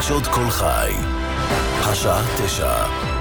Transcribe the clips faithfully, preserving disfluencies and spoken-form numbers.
חדשות כל חי. השעה תשע.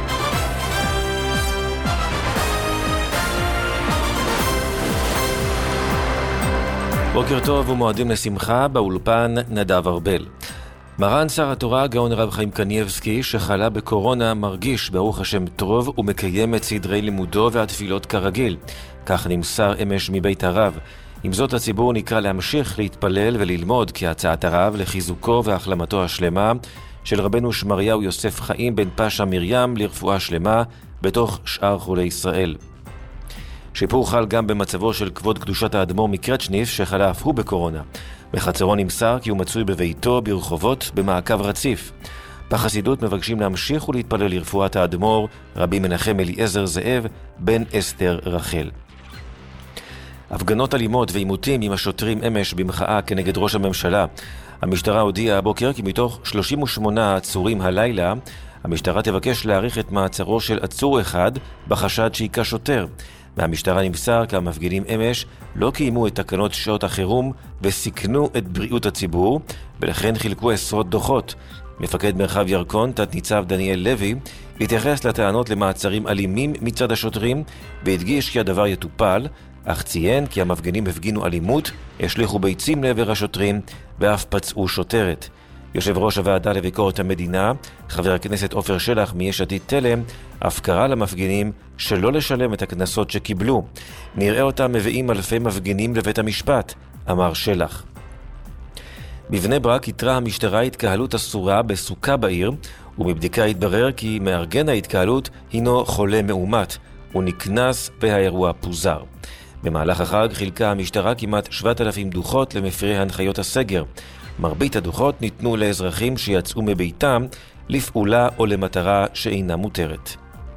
בוקר טוב ומועדים לשמחה, באולפן נדב ארבל. מרן שר התורה גאון רב חיים קניבסקי שחלה בקורונה מרגיש ברוך השם טוב ומקיים את סדרי לימודו והתפילות כרגיל. כך נמסר אמש מבית הרב. עם זאת הציבור נקרא להמשיך להתפלל וללמוד כהצעת הרב לחיזוקו והחלמתו השלמה של רבנו שמריהו יוסף חיים בן פשה מרים לרפואה שלמה בתוך שאר חולי ישראל. שיפור חל גם במצבו של כבוד קדושת האדמו"ר מקרצ'ניף שחלה אף הוא בקורונה. בחצרו נמסר כי הוא מצוי בביתו ברחובות במעקב רציף. בחסידות מבקשים להמשיך ולהתפלל לרפואת האדמו"ר רבי מנחם אליעזר זאב בן אסתר רחל. הפגנות אלימות ועימותים עם השוטרים אמש במחאה כנגד ראש הממשלה. המשטרה הודיעה הבוקר כי מתוך שלושים ושמונה עצורים הלילה, המשטרה תבקש להאריך את מעצרו של עצור אחד בחשד שהיכה שוטר. מהמשטרה נמסר כי המפגינים אמש לא קיימו את תקנות שעות החירום וסיכנו את בריאות הציבור, ולכן חילקו עשרות דוחות. מפקד מרחב ירקון, תת ניצב דניאל לוי, התייחס לטענות למעצרים אלימים מצד השוטרים, והדגיש כי הדבר יטופל, אך ציין כי המפגינים הפגינו אלימות, השליחו ביצים לעבר השוטרים, ואף פצעו שוטרת. יושב ראש הוועדה לביקורת המדינה, חבר הכנסת עופר שלח מיש עתיד תלם, אף קרא למפגינים שלא לשלם את הקנסות שקיבלו. נראה אותם מביאים אלפי מפגינים לבית המשפט, אמר שלח. בבני ברק התרה המשטרה התקהלות אסורה בסוכה בעיר, ומבדיקה התברר כי מארגן ההתקהלות הינו חולה מאומת. הוא נקנס והאירוע פוזר. במהלך החג חילקה המשטרה כמעט שבעת אלפים דוחות למפרי הנחיות הסגר. מרבית הדוחות ניתנו לאזרחים שיצאו מביתם לפעולה או למטרה שאינה מותרת.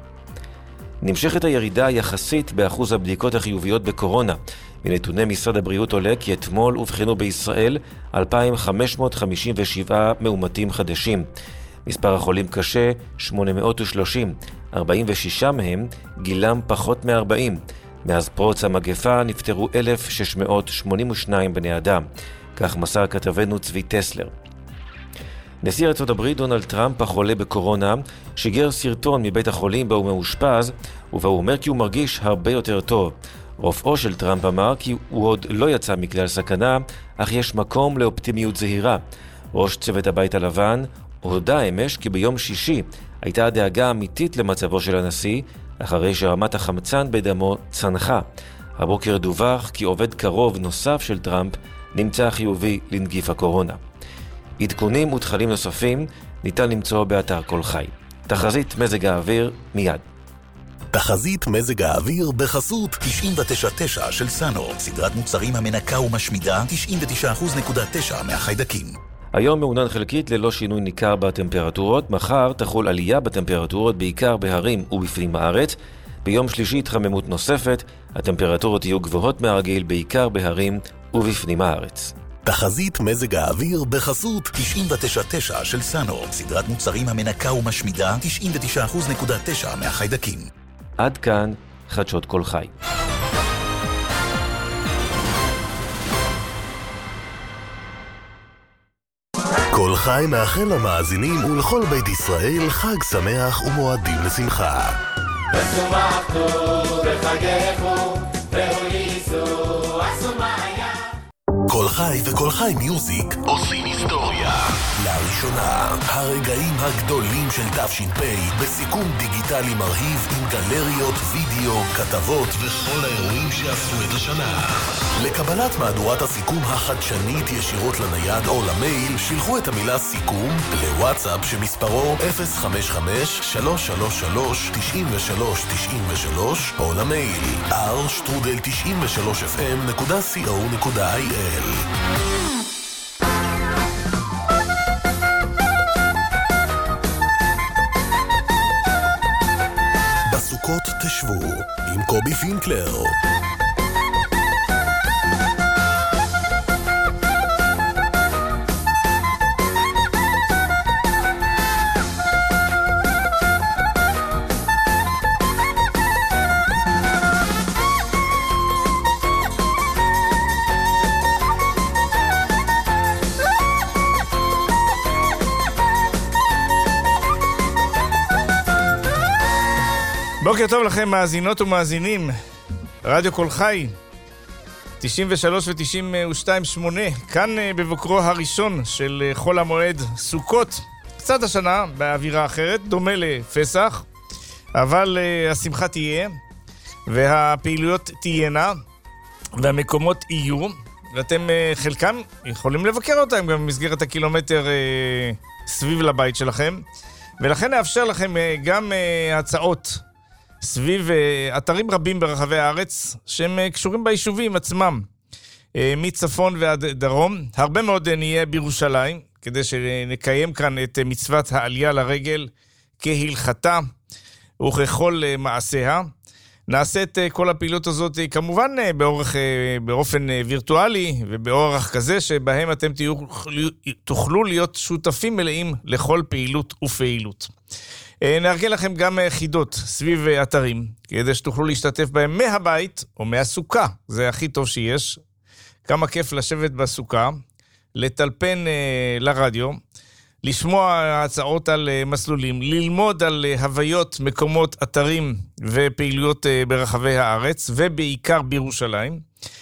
נמשכת הירידה יחסית באחוז הבדיקות החיוביות בקורונה. מנתוני משרד הבריאות עולה כי אתמול הובחנו בישראל אלפיים חמש מאות חמישים ושבעה מאומתים חדשים. מספר החולים קשה שמונה מאות ושלושים, ארבעים ושישה מהם גילם פחות מ-ארבעים. מאז פרוץ המגפה נפטרו אלף שש מאות שמונים ושניים בני אדם. כך מסר כתבנו צבי טסלר. נשיא ארצות הברית דונלד טראמפ החולה בקורונה שיגר סרטון מבית החולים בו הוא מאושפז, ובו הוא אומר כי הוא מרגיש הרבה יותר טוב. רופאו של טראמפ אמר כי הוא עוד לא יצא מכלל סכנה, אך יש מקום לאופטימיות זהירה. ראש צוות הבית הלבן הודע אמש כי ביום שישי הייתה דאגה אמיתית למצבו של הנשיא, אחרי שרמת החמצן בדמו צנחה. הבוקר דווח כי עובד קרוב נוסף של טראמפ נמצא חיובי לנגיף הקורונה. עדכונים ותכנים נוספים ניתן למצוא באתר כל חי. תחזית מזג האוויר מיד. תחזית מזג האוויר בחסות תשעים ותשע נקודה תשע של סאנו, סדרת מוצרים המנקה ומשמידה תשעים ותשע נקודה תשע מהחיידקים. היום מעונן חלקית ללא שינוי ניכר בטמפרטורות, מחר תחול עלייה בטמפרטורות בעיקר בהרים ובפנים הארץ. ביום שלישי התחממות נוספת, הטמפרטורות יהיו גבוהות מהרגיל בעיקר בהרים ובפנים הארץ. תחזית מזג האוויר בחסות תשעים ותשע נקודה תשע של סאנו, סדרת מוצרים המנקה ומשמידה תשעים ותשע נקודה תשע מהחיידקים. עד כאן חדשות כל חי. כל חי מאחל למאזינים ולכל בית ישראל חג שמח ומועדים לשמחה. ושמחתו וחגכו והוליסו אסומיה. כל חי וכל חי מיוזיק עושים היסטוריה. לראשונה, הרגעים הגדולים של תש"פ בסיכום דיגיטלי מרהיב עם גלריות, וידאו, כתבות וכל האירועים שעשו את השנה. לקבלת מהדורת הסיכום החדשנית ישירות לנייד או למייל, שילחו את המילה סיכום לוואטסאפ שמספרו אפס חמש חמש שלוש שלוש שלוש תשעים ושלוש תשעים ושלוש או למייל אר שטרודל תשעים ושלוש אף אם נקודה סי או נקודה איי אל. בסוכות תשבו עם קובי פינקלר. בוקר טוב לכם מאזינות ומאזינים, רדיו קול חי, תשעים ושלוש ו-תשעים ושתיים שמונה, כאן בבוקרו הראשון של חול המועד סוכות, קצת השנה באווירה אחרת, דומה לפסח, אבל uh, השמחה תהיה, והפעילויות תהיינה, והמקומות יהיו, ואתם uh, חלקם יכולים לבקר אותם גם במסגרת הקילומטר uh, סביב לבית שלכם, ולכן נאפשר לכם uh, גם uh, הצעות סביב uh, אתרים רבים ברחבי הארץ, שהם uh, קשורים ביישובים עצמם, uh, מצפון ועד דרום. הרבה מאוד uh, נהיה בירושלים, כדי שנקיים כאן את uh, מצוות העלייה לרגל כהלכתה, וככל uh, מעשיה. נעשה את uh, כל הפעילות הזאת uh, כמובן uh, באורך, uh, באופן uh, וירטואלי ובאורח כזה שבהם אתם תהיו, תוכלו להיות שותפים מלאים לכל פעילות ופעילות. Uh, נארגן לכם גם uh, חידות סביב uh, אתרים, כדי שתוכלו להשתתף בהם מהבית או מהסוכה, זה הכי טוב שיש. כמה כיף לשבת בסוכה, לטלפן uh, לרדיו, לשמוע הצעות על מסלולים, ללמוד על הוויות, מקומות, אתרים ופעילויות ברחבי הארץ, ובעיקר בירושלים.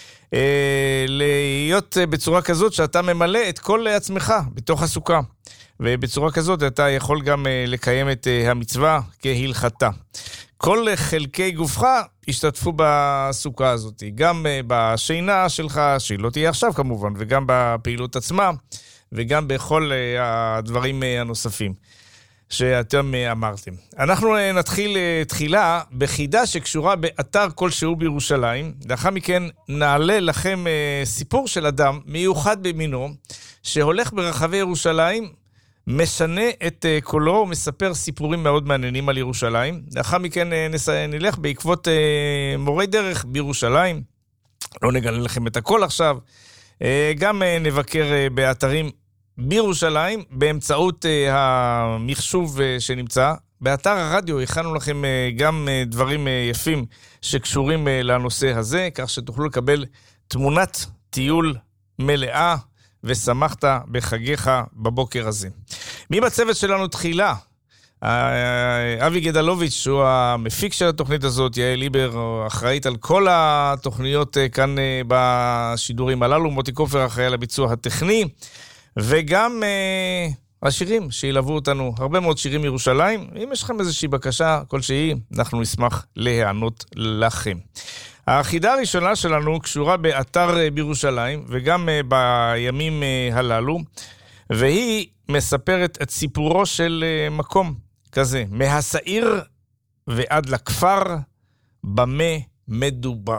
להיות בצורה כזאת שאתה ממלא את כל עצמך בתוך הסוכה. ובצורה כזאת אתה יכול גם לקיים את המצווה כהלכתה. כל חלקי גופך השתתפו בסוכה הזאת, גם בשינה שלך, שהיא לא תהיה עכשיו כמובן, וגם בפעילות עצמה, וגם בכל הדברים הנוספים שאתם אמרתם. אנחנו נתחיל תחילה בחידה שקשורה באתר כלשהו בירושלים. לאחר מכן נעלה לכם סיפור של אדם מיוחד במינו, שהולך ברחבי ירושלים, משנה את קולו ומספר סיפורים מאוד מעניינים על ירושלים. לאחר מכן נלך בעקבות מורי דרך בירושלים. לא נגלה לכם את הכל עכשיו. גם נבקר באתרים בירושלים באמצעות המחשוב שנמצא. באתר הרדיו הכנו לכם גם דברים יפים שקשורים לנושא הזה, כך שתוכלו לקבל תמונת טיול מלאה ושמחת בחגיך בבוקר הזה. מי בצוות שלנו תחילה? אבי גדלוביץ' שהוא המפיק של התוכנית הזאת, יעל ליבר אחראית על כל התוכניות כאן בשידורים הללו, מוטי קופר אחראי על הביצוע הטכני, וגם השירים שילוו אותנו, הרבה מאוד שירים מירושלים. אם יש לכם איזושהי בקשה כלשהי, אנחנו נשמח להיענות לכם. החידה הראשונה שלנו קשורה באתר בירושלים, וגם בימים הללו, והיא מספרת את סיפורו של מקום כזה, מהשעיר ועד לכפר, במה מדובר.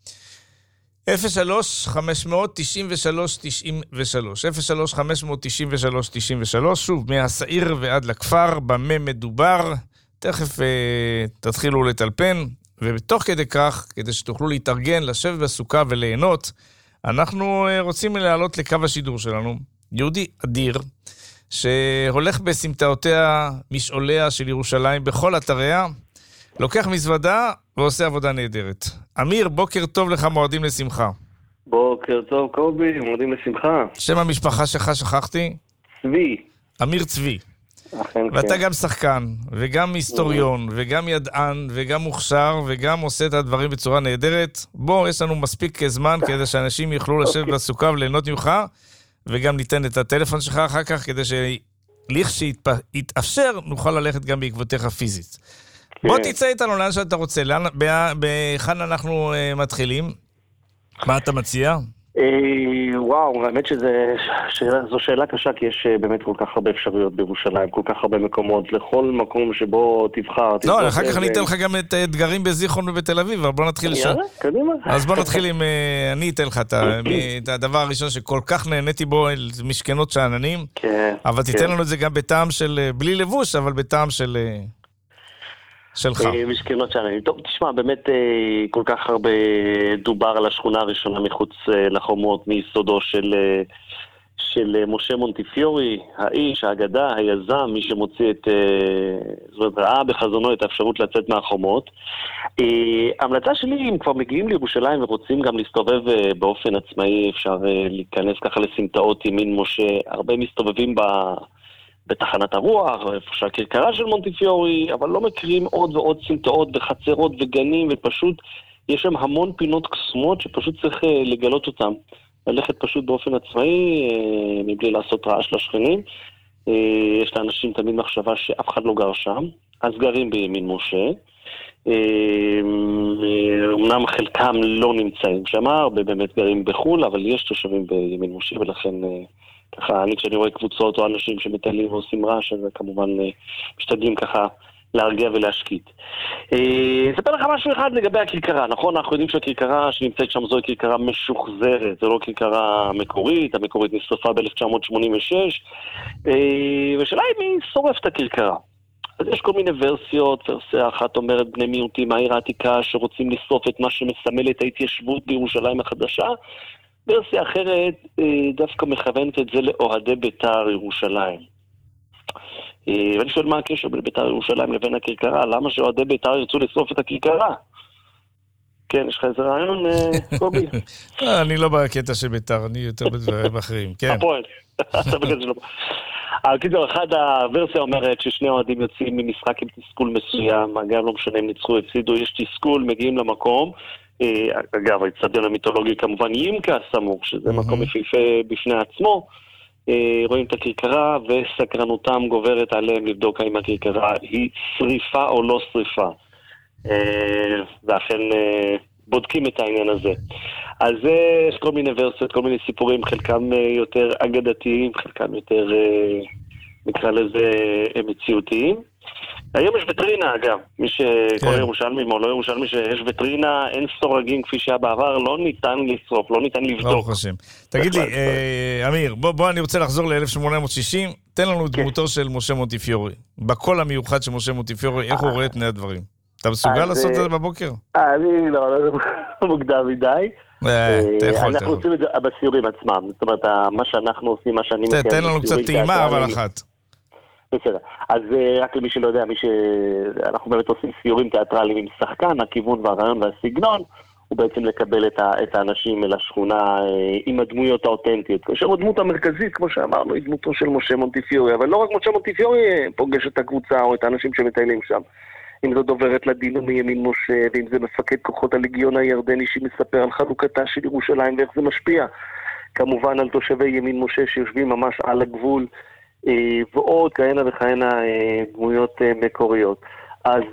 אפס שלוש חמש תשע שלוש תשעים ושלוש אפס שלוש חמש תשע שלוש תשעים ושלוש, שוב, מהשעיר ועד לכפר, במה מדובר. תכף אה, תתחילו לטלפן, ובתוך כדי כך, כדי שתוכלו להתארגן, לשבת בסוכה וליהנות, אנחנו אה, רוצים להעלות לקו השידור שלנו יהודי אדיר, שהולך בסמטאותיה, משעוליה של ירושלים, בכל אתריה, לוקח מזוודה ועושה עבודה נהדרת. אמיר, בוקר טוב לך, מועדים לשמחה. בוקר טוב, קובי, מועדים לשמחה. שם המשפחה שלך שכחתי? צבי. אמיר צבי. אכן ואתה כן. גם שחקן, וגם היסטוריון, וגם ידען, וגם מוכשר, וגם עושה את הדברים בצורה נהדרת. בוא, יש לנו מספיק זמן כדי שאנשים יוכלו לשבת בסוכה וליהנות ממך, וגם ניתן את הטלפון שלך אחר כך, כדי שלכשיתאפשר נוכל ללכת גם בעקבותיך פיזית. כן. בוא תצא איתנו לאן שאתה רוצה, לאן, בכאן אנחנו uh, מתחילים. מה אתה מציע? אה, וואו, האמת שזו שאלה קשה, כי יש באמת כל כך הרבה אפשרויות בירושלים, כל כך הרבה מקומות, לכל מקום שבו תבחר. לא, אחר כך אני אתן לך גם את אתגרים בזיכרון ובתל אביב, אבל בוא נתחיל לשאול. יאללה, קדימה. אז בוא נתחיל עם, אני אתן לך את הדבר הראשון שכל כך נהניתי בו, משכנות שעננים, אבל תיתן לנו את זה גם בטעם של, בלי לבוש, אבל בטעם של... שלך. משכנות שעננים. טוב, תשמע, באמת כל כך הרבה דובר על השכונה הראשונה מחוץ לחומות, מיסודו של, של משה מונטיפיורי, האיש, האגדה, היזם, מי שמוציא את, זאת אומרת, ראה בחזונו את האפשרות לצאת מהחומות. ההמלצה שלי, אם כבר מגיעים לירושלים ורוצים גם להסתובב באופן עצמאי, אפשר להיכנס ככה לסמטאות ימין משה, הרבה מסתובבים ב... בתחנת הרוח, איפה שהכרכרה של מונטיפיורי, אבל לא מכירים עוד ועוד סמטאות בחצרות וגנים, ופשוט יש שם המון פינות קסומות שפשוט צריך לגלות אותם. ללכת פשוט באופן עצמאי, מבלי לעשות רעש לשכנים. יש לאנשים תמיד מחשבה שאף אחד לא גר שם, אז גרים בימין משה. אמנם חלקם לא נמצאים שם, הרבה באמת גרים בחול, אבל יש תושבים בימין משה, ולכן ככה, אני כשאני רואה קבוצות או אנשים שמטיילים ועושים רעש, אז כמובן משתדלים ככה להרגיע ולהשקיט. אספר לך משהו אחד לגבי הכרכרה, נכון? אנחנו יודעים שהכרכרה שנמצאת שם זו כרכרה משוחזרת, זו לא כרכרה מקורית, המקורית נשרפה ב-אלף תשע מאות שמונים ושש, ושאלה היא מי שורף את הכרכרה. אז יש כל מיני ורסיות, ורסיה אחת אומרת בני מיעוטים מהעיר העתיקה שרוצים לשרוף את מה שמסמל את ההתיישבות בירושלים החדשה, ורסיה אחרת דווקא מכוונת את זה לאוהדי בית"ר ירושלים. ואני שואל מה הקשר בין בית"ר ירושלים לבין הכרכרה, למה שאוהדי בית"ר ירצו לשרוף את הכרכרה? כן, יש לך איזה רעיון, קובי? אני לא בקטע של בית"ר, אני יותר בדברים אחרים, כן. הפועל, אתה בקטע שלו. הקיצור, אחד הוורסיה אומרת ששני אוהדים יוצאים ממשחק עם תסכול מסוים, אגב לא משנה אם ניצחו, הפסידו, יש תסכול, מגיעים למקום, אגב, האצטדיון המיתולוגי כמובן ימקה סמוך, שזה מקום יפהפה בפני עצמו, רואים את הכרכרה וסקרנותם גוברת עליהם לבדוק האם הכרכרה היא שריפה או לא שריפה. ואכן בודקים את העניין הזה. אז יש כל מיני ורסיות, כל מיני סיפורים, חלקם יותר אגדתיים, חלקם יותר, נקרא לזה, מציאותיים. היום יש וטרינה, אגב, מי שקורא ירושלמים או לא ירושלמי שיש וטרינה, אין סורגים כפי שהיה בעבר, לא ניתן לשרוף, לא ניתן לבדוק. תגיד לי, אמיר, בוא אני רוצה לחזור ל-אלף שמונה מאות שישים, תן לנו דמותו של משה מונטיפיורי, בקול המיוחד של משה מונטיפיורי, איך הוא רואה את פני הדברים? אתה מסוגל לעשות את זה בבוקר? אני לא, לא מוקדם מדי. אנחנו עושים את זה בסיורים עצמם, זאת אומרת, מה שאנחנו עושים, מה שאני מכיר. תן לנו קצת טעימה, אבל אחת. בסדר, אז רק למי שלא יודע, מי שאנחנו באמת עושים סיורים תיאטרליים עם שחקן, הכיוון והרעיון והסגנון, הוא בעצם לקבל את האנשים אל השכונה עם הדמויות האותנטיות. כאשר הדמות המרכזית, כמו שאמרנו, היא דמותו של משה מונטיפיורי, אבל לא רק משה מונטיפיורי פוגש את הקבוצה או את האנשים שמטיילים שם. אם זו דוברת לדינו מימין משה, ואם זה מפקד כוחות הלגיון הירדני שמספר על חלוקתה של ירושלים ואיך זה משפיע. כמובן על תושבי ימין משה שיושבים ממש על הגבול, ועוד כהנה וכהנה דמויות מקוריות. אז,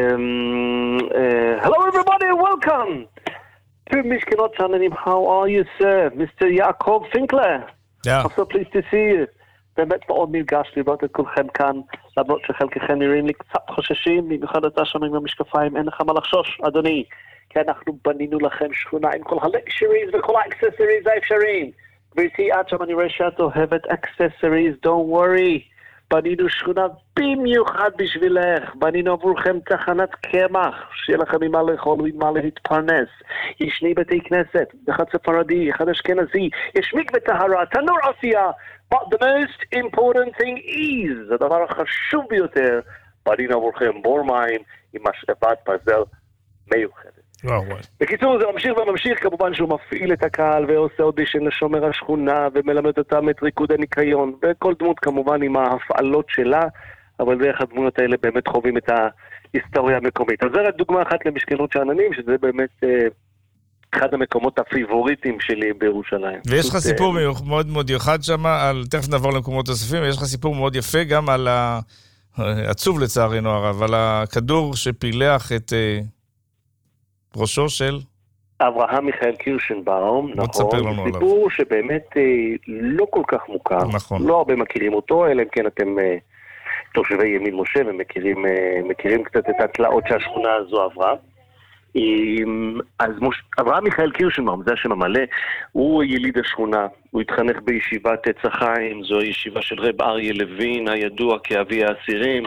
hello everybody, welcome to משכנות שאננים, how are you sir? מיסטר יעקב פינקלר. I'm so pleased to see you. באמת מאוד נרגש לראות את כולכם כאן, למרות שחלקכם נראים לי קצת חוששים, במיוחד אתה שם עם המשקפיים, אין לך מה לחשוש, אדוני, כי אנחנו בנינו לכם שכונה עם כל הלקשריז וכל האקססריז האפשריים. גברתי, עד שם אני רואה שאת אוהבת אקססריז, don't worry. בנינו שכונה במיוחד בשבילך, בנינו עבורכם תחנת קמח, שיהיה לכם ממה לאכול וממה להתפרנס. יש שני בתי כנסת, אחד ספרדי, אחד אשכנזי, יש מקווה טהרה, תנור עשייה, but the most important thing is, הדבר החשוב ביותר, בנינו עבורכם בור מים עם משאבת ברזל מיוחדת. בקיצור זה ממשיך וממשיך, כמובן שהוא מפעיל את הקהל ועושה אודישן לשומר השכונה ומלמד אותם את ריקוד הניקיון, וכל דמות כמובן עם ההפעלות שלה, אבל דרך הדמויות האלה באמת חווים את ההיסטוריה המקומית. אז זה רק דוגמה אחת למשכנות שאננים, שזה באמת אה, אחד המקומות הפיבוריטים שלי בירושלים. ויש לך סיפור אה... מאוד מאוד יחד שם, על, תכף נעבור למקומות נוספים, יש לך סיפור מאוד יפה גם על העצוב לצערנו הרב, על הכדור שפילח את... אה... ראשו של? אברהם מיכאל קירשנבאום, נכון, סיפור שבאמת לא כל כך מוכר, נכון. לא הרבה מכירים אותו, אלא אם כן אתם תושבי ימין משה ומכירים מכירים קצת את התלאות שהשכונה הזו עברה. אז מוש... אברהם מיכאל קירשנבאום, זה השם המלא, הוא יליד השכונה, הוא התחנך בישיבת עץ החיים, זו הישיבה של רב אריה לוין, הידוע כאבי האסירים,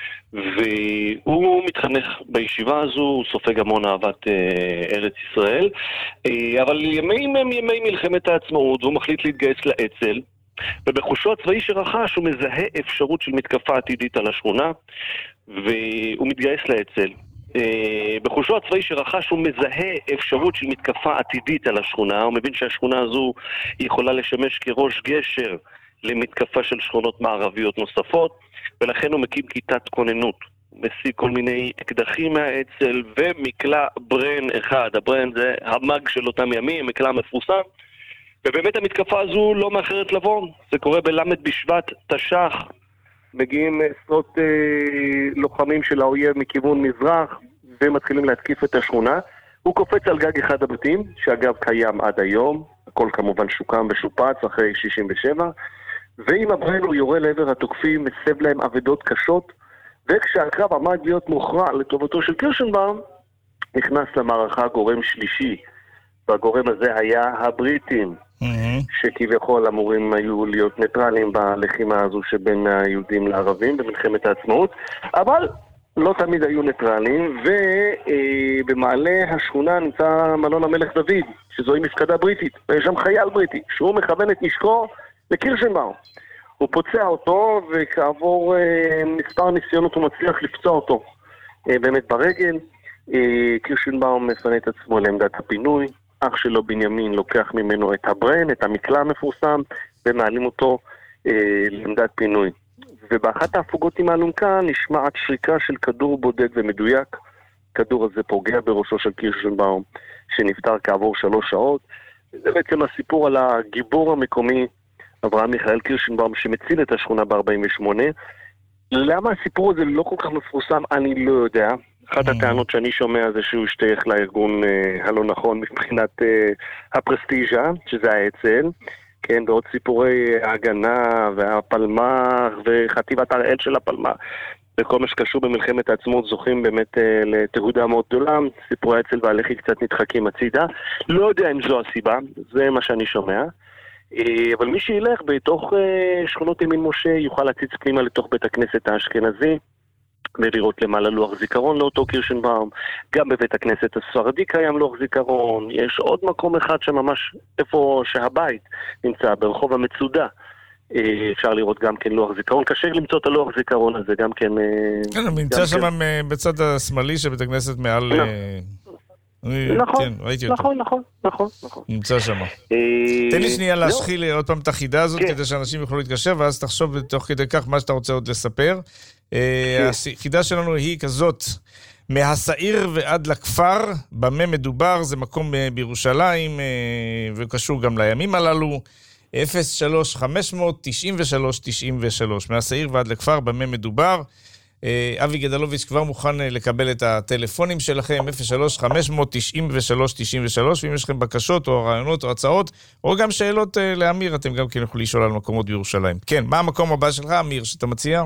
והוא מתחנך בישיבה הזו, הוא סופג המון אהבת אה, ארץ ישראל, אה, אבל ימים הם ימי מלחמת העצמאות, והוא מחליט להתגייס לאצ"ל, ובחושו הצבאי שרכש הוא מזהה אפשרות של מתקפה עתידית על השכונה, והוא מתגייס לאצ"ל. אה, בחושו הצבאי שרכש הוא מזהה אפשרות של מתקפה עתידית על השכונה, הוא מבין שהשכונה הזו יכולה לשמש כראש גשר, למתקפה של שכונות מערביות נוספות, ולכן הוא מקים כיתת כוננות. הוא משיג כל מיני אקדחים מהאצ"ל ומקלע ברן אחד. הברן זה המג של אותם ימים, מקלע מפורסם. ובאמת המתקפה הזו לא מאחרת לבוא. זה קורה בלמד בשבט תש"ח. מגיעים עשרות אה, לוחמים של האויב מכיוון מזרח, ומתחילים להתקיף את השכונה. הוא קופץ על גג אחד הבתים, שאגב קיים עד היום. הכל כמובן שוקם ושופץ אחרי שישים ושבע. ועם הברן הוא יורה לעבר התוקפים, מסב להם עבדות קשות. וכשהקרב עמד להיות מוכרע לטובתו של קירשנבאום, נכנס למערכה גורם שלישי. והגורם הזה היה הבריטים, mm-hmm. שכביכול אמורים היו להיות ניטרלים בלחימה הזו שבין היהודים לערבים במלחמת העצמאות, אבל לא תמיד היו ניטרלים, ובמעלה השכונה נמצא מלון המלך דוד, שזוהי מפקדה בריטית, ויש שם חייל בריטי, שהוא מכוון את נשקו לקירשנבאום. הוא פוצע אותו, וכעבור אה, מספר ניסיונות הוא מצליח לפצוע אותו אה, באמת ברגל. אה, קירשנבאום מפנה את עצמו לעמדת הפינוי, אח שלו בנימין לוקח ממנו את הברן, את המקלע המפורסם, ומעלים אותו אה, לעמדת פינוי. ובאחת ההפוגות עם האלונקה נשמעת שריקה של כדור בודד ומדויק. הכדור הזה פוגע בראשו של קירשנבאום, שנפטר כעבור שלוש שעות. זה בעצם הסיפור על הגיבור המקומי, אברהם מיכאל קירשנבאום, שמציל את השכונה ב-ארבעים ושמונה. למה הסיפור הזה לא כל כך מפורסם, אני לא יודע. אחת הטענות שאני שומע זה שהוא השתייך לארגון אה, הלא נכון מבחינת אה, הפרסטיג'ה, שזה האצ"ל, כן, ועוד סיפורי ההגנה והפלמ"ח וחטיבת הראל של הפלמ"ח, וכל מה שקשור במלחמת העצמאות זוכים באמת אה, לתהודה מאוד גדולה. סיפורי האצ"ל והלח"י קצת נדחקים הצידה. לא יודע אם זו הסיבה, זה מה שאני שומע. אבל מי שילך בתוך שכונות ימין משה יוכל להציץ פנימה לתוך בית הכנסת האשכנזי ולראות למעלה לוח זיכרון לאותו קירשנבאום. גם בבית הכנסת הספרדי קיים לוח זיכרון. יש עוד מקום אחד שממש איפה שהבית נמצא, ברחוב המצודה, אפשר לראות גם כן לוח זיכרון. קשה למצוא את הלוח זיכרון הזה גם כן. כן, הוא נמצא שם בצד השמאלי של בית הכנסת מעל... נכון, נכון, נכון, נכון, נכון. נמצא שם. תן לי שנייה להשחיל עוד פעם את החידה הזאת, כדי שאנשים יוכלו להתקשר, ואז תחשוב בתוך כדי כך מה שאתה רוצה עוד לספר. החידה שלנו היא כזאת, מהסעיר ועד לכפר, במה מדובר, זה מקום בירושלים, וקשור גם לימים הללו, אפס שלוש חמש אפס אפס תשעים ושלוש תשעים ושלוש, מהסעיר ועד לכפר, במה מדובר. אבי גדלוביץ' כבר מוכן לקבל את הטלפונים שלכם, אפס שלוש חמש אפס אפס תשעים ושלוש תשעים ושלוש, ואם יש לכם בקשות או רעיונות או הצעות, או גם שאלות לאמיר, אתם גם כן יכולים לשאול על מקומות בירושלים. כן, מה המקום הבא שלך, אמיר, שאתה מציע?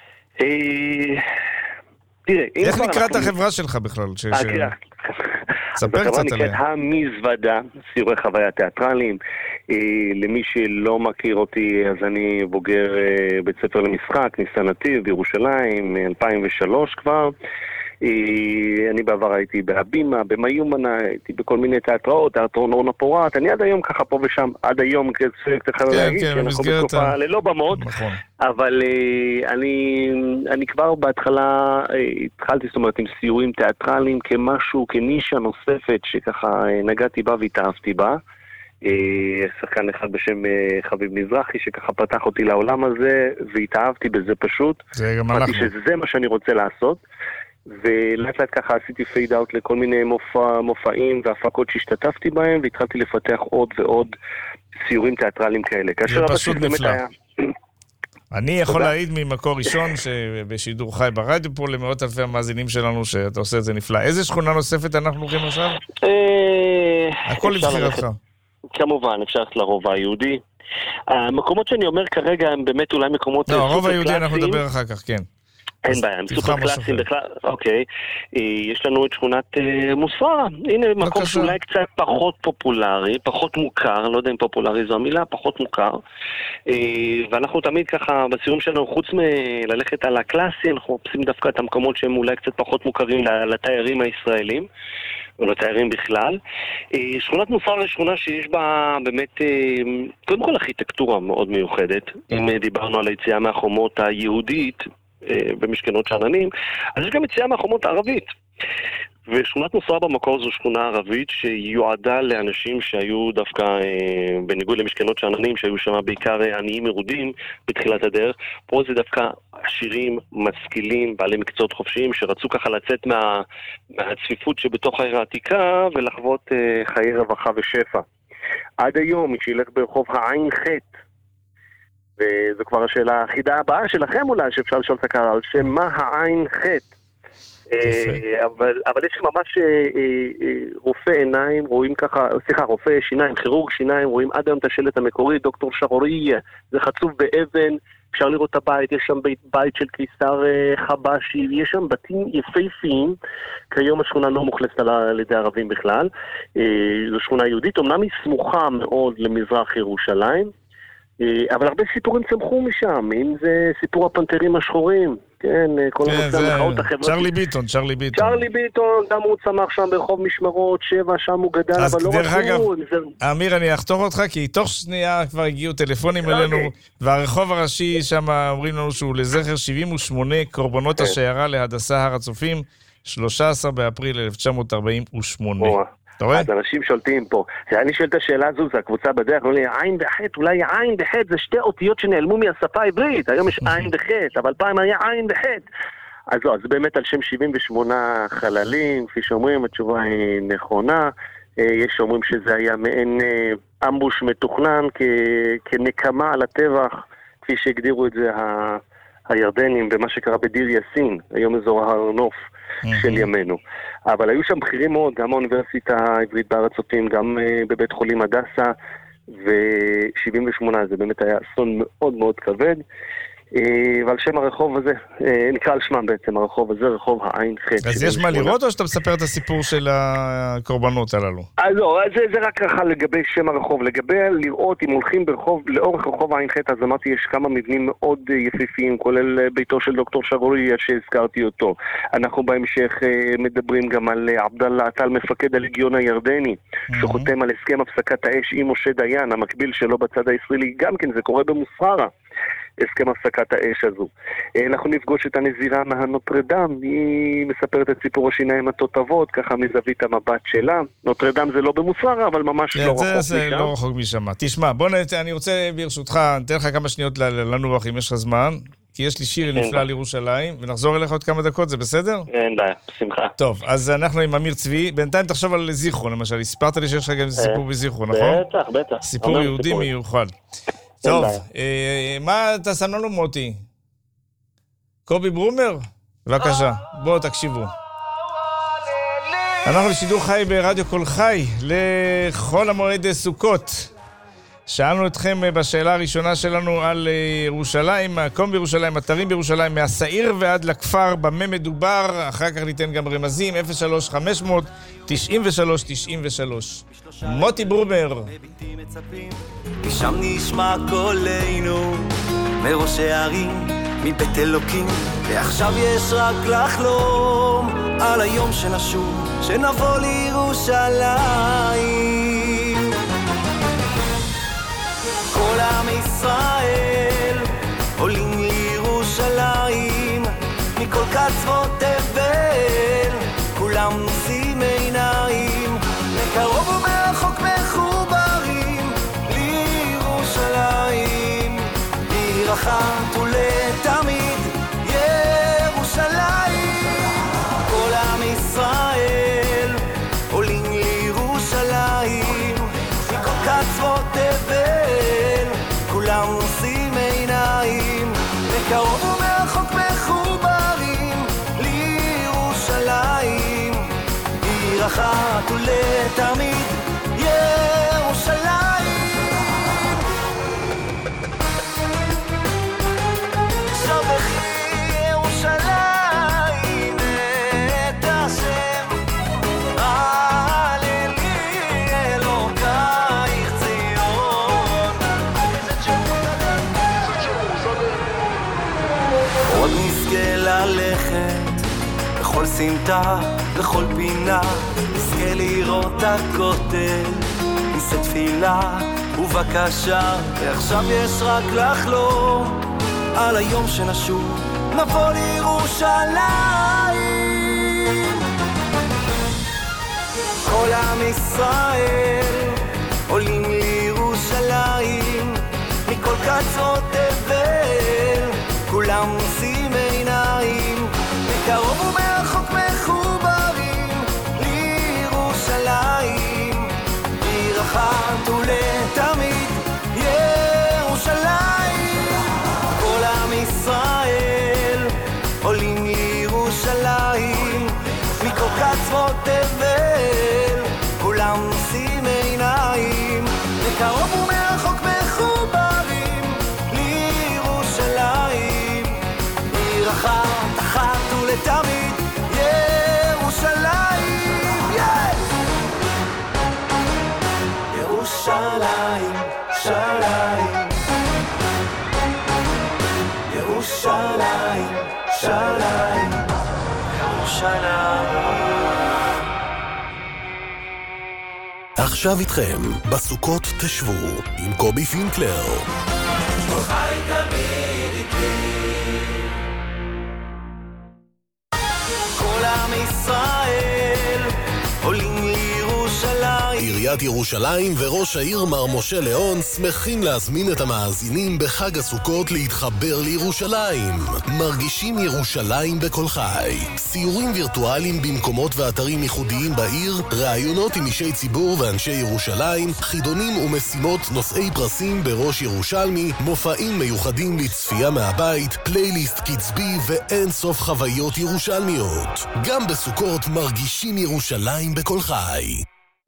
איך נקראת החברה שלך בכלל? ספר קצת עליה. המזוודה, סיורי חוויה תיאטרליים. למי שלא מכיר אותי, אז אני בוגר בית ספר למשחק, ניסן נתיב בירושלים, אלפיים ושלוש כבר. אני בעבר הייתי בהבימה, במיומנה, הייתי בכל מיני תיאטראות, תיאטרון אורנה פורט, אני עד היום ככה פה ושם, עד היום ככה להגיד, כי אנחנו בתקופה ללא במות, אבל אני, אני כבר בהתחלה התחלתי, זאת אומרת, עם סיורים תיאטרליים כמשהו, כנישה נוספת שככה נגעתי בה והתאהבתי בה. שחקן אחד בשם חביב מזרחי שככה פתח אותי לעולם הזה והתאהבתי בזה פשוט. זה גם אנחנו. שזה מה שאני רוצה לעשות. ולאט לאט ככה עשיתי פייד אאוט לכל מיני מופע, מופעים והפקות שהשתתפתי בהם, והתחלתי לפתח עוד ועוד סיורים תיאטרליים כאלה. זה פשוט נפלא. היה... אני יכול להעיד ממקור ראשון שבשידור חי ברדיו פה למאות אלפי המאזינים שלנו שאתה עושה את זה נפלא. איזה שכונה נוספת אנחנו הולכים עכשיו? הכל לבחירתך. כמובן, אפשר ללכת לרובע היהודי. המקומות שאני אומר כרגע הם באמת אולי מקומות... לא, הרובע היהודי אנחנו נדבר אחר כך, כן. אין בעיה, הם סופר קלאסיים בכלל, אוקיי. יש לנו את שכונת מוסררה, הנה מקום שאולי קצת פחות פופולרי, פחות מוכר, לא יודע אם פופולרי זו המילה, פחות מוכר. ואנחנו תמיד ככה, בסיורים שלנו, חוץ מללכת על הקלאסי, אנחנו מחפשים דווקא את המקומות שהם אולי קצת פחות מוכרים לתיירים הישראלים, או לתיירים בכלל. שכונת מוסררה היא שכונה שיש בה באמת, קודם כל ארכיטקטורה מאוד מיוחדת. אם דיברנו על היציאה מהחומות היהודית, במשכנות שאננים, אז יש גם יציאה מהחומות הערבית. ושכונת נוסרה במקור זו שכונה ערבית שיועדה לאנשים שהיו דווקא, אה, בניגוד למשכנות שעננים, שהיו שם בעיקר אה, עניים מרודים בתחילת הדרך. פה זה דווקא עשירים, משכילים, בעלי מקצועות חופשיים, שרצו ככה לצאת מה, מהצפיפות שבתוך העיר העתיקה ולחוות אה, חיי רווחה ושפע. עד היום, מי שילך ברחוב העין חט, וזו כבר השאלה החידה הבאה שלכם אולי, שאפשר לשאול את הקהל, שמה העין חט? אבל, אבל יש ממש רופא עיניים, רואים ככה, סליחה, רופא שיניים, כירורג שיניים, רואים עד היום את השלט המקורי, דוקטור שרורי, זה חצוב באבן, אפשר לראות את הבית, יש שם בית, בית של קיסר חבשי, יש שם בתים יפהפיים, כיום השכונה לא מוחלפת על ידי ערבים בכלל, זו שכונה יהודית, אמנם היא סמוכה מאוד למזרח ירושלים, אבל הרבה סיפורים צמחו משם, אם זה סיפור הפנתרים השחורים, כן, כל הנושא המחאות החברתית. צ'רלי ביטון, צ'רלי ביטון. צ'רלי ביטון, גם הוא צמח שם ברחוב משמרות, שבע, שם הוא גדל, אבל לא דרך אגב, רצו. אמיר, אני אחתור אותך, כי תוך שנייה כבר הגיעו טלפונים אלינו, והרחוב הראשי שם אומרים לנו שהוא לזכר שבעים ושמונה קורבנות השיירה להדסה הר הצופים, שלושה עשר באפריל אלף תשע מאות ארבעים ושמונה. אז אנשים שולטים פה. אני שואל את השאלה הזו, זה הקבוצה בדרך, אולי עין וחט, אולי עין וחט, זה שתי אותיות שנעלמו מהשפה העברית, היום יש עין וחט, אבל פעם היה עין וחט. אז לא, זה באמת על שם שבעים ושמונה חללים, כפי שאומרים, התשובה היא נכונה, יש שאומרים שזה היה מעין אמבוש מתוכנן, כנקמה על הטבח, כפי שהגדירו את זה הירדנים, במה שקרה בדיר יאסין, היום אזור הר נוף של ימינו. אבל היו שם בכירים מאוד, גם האוניברסיטה העברית בהר הצופים, גם uh, בבית חולים הדסה, ו-שבעים ושמונה זה באמת היה אסון מאוד מאוד כבד. Uh, ועל שם הרחוב הזה, uh, נקרא על שמם בעצם, הרחוב הזה, רחוב העין חט. אז יש מה לראות או שאתה מספר את הסיפור של הקורבנות הללו? אז לא, זה, זה רק ככה לגבי שם הרחוב. לגבי לראות, אם הולכים ברחוב, לאורך רחוב העין חט, אז אמרתי, יש כמה מבנים מאוד יפיפיים, כולל ביתו של דוקטור שרורי, שהזכרתי אותו. אנחנו בהמשך uh, מדברים גם על uh, עבדאללה עטל, מפקד הלגיון הירדני, mm-hmm. שחותם על הסכם הפסקת האש עם משה דיין, המקביל שלו בצד הישראלי, גם כן, זה קורה במוסררה. הסכם הפסקת האש הזו. אנחנו נפגוש את הנזירה מהנוטרדם, היא מספרת את סיפור השיניים התותבות, ככה מזווית המבט שלה. נוטרדם זה לא במוסררה, אבל ממש לא רחוק משם. זה לא רחוק משם. תשמע, בוא נת... אני רוצה ברשותך, נתן לך כמה שניות לנוח אם יש לך זמן, כי יש לי שיר נפלא על ירושלים, ונחזור אליך עוד כמה דקות, זה בסדר? אין בעיה, בשמחה. טוב, אז אנחנו עם אמיר צבי, בינתיים תחשוב על זיכרון, למשל, הספרת לי שיש לך גם סיפור בזיכרון, נכון? בטח, בטח. סיפור יהודי מיוחד. טוב, אה, מה אתה שם לנו מוטי? קובי ברומר? בבקשה, בואו תקשיבו. אנחנו לשידור חי ברדיו כל חי, לכל המועד סוכות. שאלנו אתכם בשאלה הראשונה שלנו על ירושלים, מקום בירושלים, אתרים בירושלים, מהסעיר ועד לכפר, במה מדובר, אחר כך ניתן גם רמזים, אפס שלוש חמש אפס אפס תשעים ושלוש תשעים ושלוש. מוטי ברומר. משם נשמע קולנו, מראשי הערים, מבית אלוקים, ועכשיו יש רק לחלום על היום שנשוב, שנבוא לירושלים. כל עם ישראל עולים לירושלים, מכל קצוות תבל, כולם נושאים עיניים, מקרוב ומרחוק מחוברים לירושלים, עיר אחת ולתמיד ירושלים. כל עם ישראל עולים לירושלים, מכל קצוות תבל, כולם נושאים עיניים, מקרוב ומרחוק מחוברים לירושלים, עיר אחת ולתמיד ירושלים. שבחי ירושלים את השם, הללי אלוקייך ציון. עוד נזכה ללכת בכל סמטה, בכל פינה, נזכה לראות הכותל, נשא תפילה ובקשה, ועכשיו יש רק לחלום על היום שנשוב, נבוא לירושלים. כל עם ישראל עולים לירושלים, מכל קצות תבל כולם נושאים עיניים, מקרוב ומרחוק מחוברים לירושלים, עיר אחת ולתמיד ירושלים. כל עם ישראל עולים לירושלים, מכל קצות תבל כולם נושאים עיניים, מקרוב ומרחוק מחוברים לירושלים, עיר אחת אחת ולתמיד ירושלים. ירושלים, שליים, ירושלים, שליים, ירושלים. עכשיו איתכם, בסוכות תשבו, עם קובי פינקלר. חי תמיד איתי. כל עם ישראל עולים לירושלים. עיריית ירושלים וראש העיר מר משה ליאון שמחים להזמין את המאזינים בחג הסוכות להתחבר לירושלים. מרגישים ירושלים בכל חי. סיורים וירטואליים במקומות ואתרים ייחודיים בעיר, ראיונות עם אישי ציבור ואנשי ירושלים, חידונים ומשימות נושאי פרסים בראש ירושלמי, מופעים מיוחדים לצפייה מהבית, פלייליסט קצבי ואין סוף חוויות ירושלמיות. גם בסוכות מרגישים ירושלים בכל חי.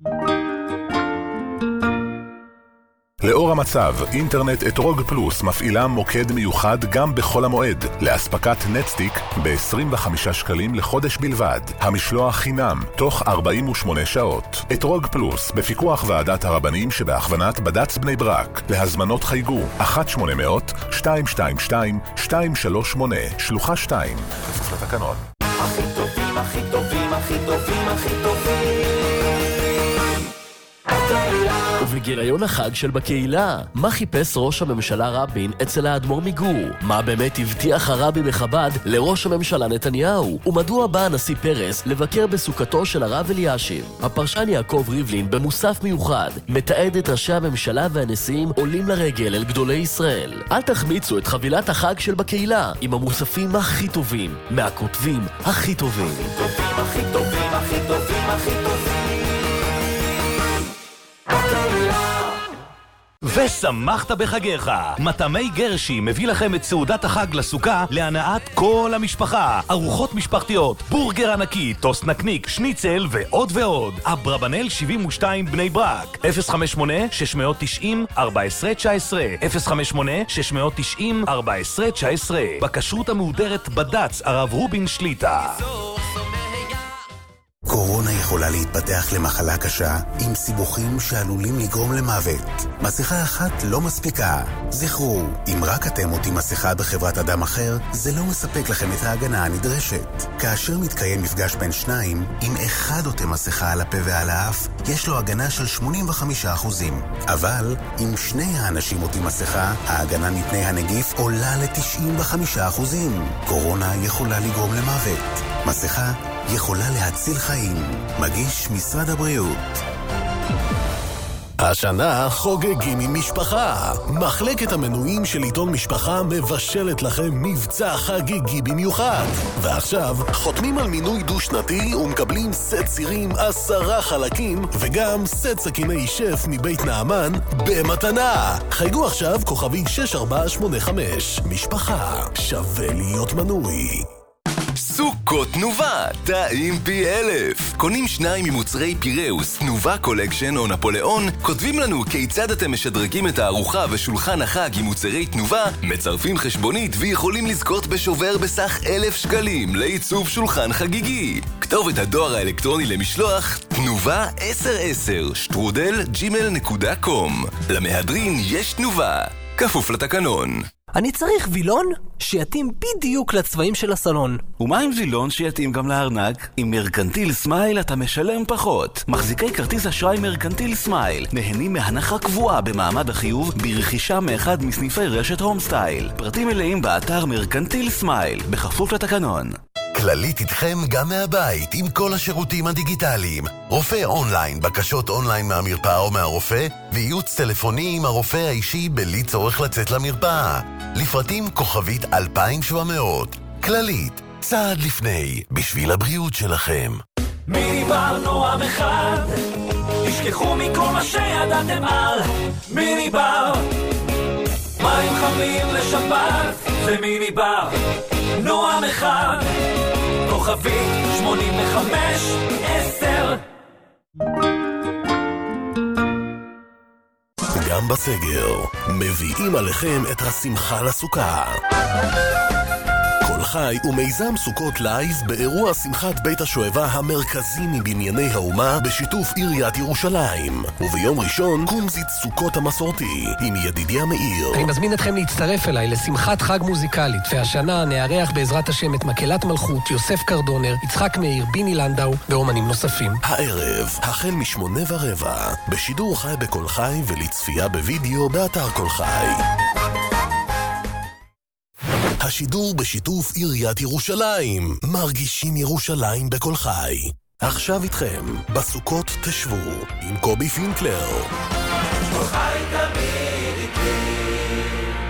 לאור המצב, אינטרנט אתרוג פלוס מפעילה מוקד מיוחד גם בחול המועד, להספקת נטסטיק ב-עשרים וחמישה שקלים לחודש בלבד. המשלוח חינם, תוך ארבעים ושמונה שעות. אתרוג פלוס, בפיקוח ועדת הרבנים שבהכוונת בד"ץ בני ברק. להזמנות חייגו, אחת שמונה אפס אפס שתיים שתיים שתיים שתיים שלוש שמונה, שלוחה שתיים. כפוף לתקנון. הכי טובים, הכי טובים, הכי טובים, הכי טובים. ובגיריון החג של בקהילה, מה חיפש ראש הממשלה רבין אצל האדמו"ר מגור? מה באמת הבטיח הרבי מחב"ד לראש הממשלה נתניהו? ומדוע בא הנשיא פרס לבקר בסוכתו של הרב אלישיב? הפרשן יעקב ריבלין במוסף מיוחד מתעד את ראשי הממשלה והנשיאים עולים לרגל אל גדולי ישראל. אל תחמיצו את חבילת החג של בקהילה עם המוספים הכי טובים מהכותבים הכי טובים. הכי טובים, הכי טובים, הכי טובים, הכי טובים. ושמחת בחגיך. מטעמי גרשי מביא לכם את סעודת החג לסוכה להנאת כל המשפחה. ארוחות משפחתיות, בורגר ענקי, טוסט נקניק, שניצל ועוד ועוד. אברבנל שבעים ושתיים בני ברק. אפס חמש שמונה שש תשע אפס ארבע עשרה תשע עשרה אפס חמש שמונה שש תשע אפס ארבע עשרה תשע עשרה. בכשרות המהודרת בד"ץ הרב רובין שליטה. קורונה יכולה להתפתח למחלה קשה עם סיבוכים שעלולים לגרום למוות. מסכה אחת לא מספיקה. זכרו, אם רק אתם עוטים מסכה בחברת אדם אחר, זה לא מספק לכם את ההגנה הנדרשת. כאשר מתקיים מפגש בין שניים, אם אחד עוטה מסכה על הפה ועל האף, יש לו הגנה של שמונים וחמישה אחוזים. אבל אם שני האנשים עוטים מסכה, ההגנה מפני הנגיף עולה ל-תשעים וחמישה אחוזים. קורונה יכולה לגרום למוות. מסכה יכולה להציל חיים. מגיש משרד הבריאות. השנה חוגגים עם משפחה. מחלקת המנויים של עיתון משפחה מבשלת לכם מבצע חגיגי במיוחד. ועכשיו חותמים על מינוי דו-שנתי ומקבלים סט צירים עשרה חלקים וגם סט סכיני שף מבית נעמן במתנה. חייגו עכשיו כוכבי שש ארבע שמונה חמש. משפחה שווה להיות מנוי. סוכות תנובה, טעים פי אלף. קונים שניים ממוצרי פיראוס, תנובה קולקשן או נפוליאון, כותבים לנו כיצד אתם משדרגים את הארוחה ושולחן החג עם מוצרי תנובה, מצרפים חשבונית ויכולים לזכות בשובר בסך אלף שקלים לעיצוב שולחן חגיגי. כתובת הדואר האלקטרוני למשלוח, תנובה עשר עשר, שטרודל ג'ימל נקודה קום. למהדרין יש תנובה, כפוף לתקנון. אני צריך וילון שיתאים בדיוק לצבעים של הסלון. ומה עם וילון שיתאים גם לארנק? עם מרקנטיל סמייל אתה משלם פחות. מחזיקי כרטיס אשראי מרקנטיל סמייל נהנים מהנחה קבועה במעמד החיוב ברכישה מאחד מסניפי רשת הום סטייל. פרטים מלאים באתר מרקנטיל סמייל, בכפוף לתקנון. כללית איתכם גם מהבית עם כל השירותים הדיגיטליים. רופא אונליין, בקשות אונליין מהמרפאה או מהרופא, וייעוץ טלפוני עם הרופא האישי בלי צורך לצאת למרפאה. לפרטים כוכבית אלפיים ושבע מאות. כללית, צעד לפני, בשביל הבריאות שלכם. מיני בר נועם אחד, תשכחו מכל מה שידעתם על מיני בר. מים חמים לשבת, זה מיני בר נועם אחד, כוכבית שמונים וחמש עשר. גם בסגר, מביאים עליכם את השמחה לסוכה. כל חי ומיזם סוכות לייב באירוע שמחת בית השואבה המרכזי מבנייני האומה בשיתוף עיריית ירושלים. וביום ראשון קומזית סוכות המסורתי עם ידידיה מאיר. אני מזמין אתכם להצטרף אליי לשמחת חג מוזיקלית, והשנה נארח בעזרת השם את מקהלת מלכות, יוסף קרדונר, יצחק מאיר, ביני לנדאו ואומנים נוספים. הערב, החל משמונה ורבע, בשידור חי בכל חי ולצפייה בווידאו באתר כל חי. השידור בשיתוף עיריית ירושלים. מרגישים ירושלים בכל חי. עכשיו איתכם, בסוכות תשבו, עם קובי פינקלר. כל חי תמיד איתי.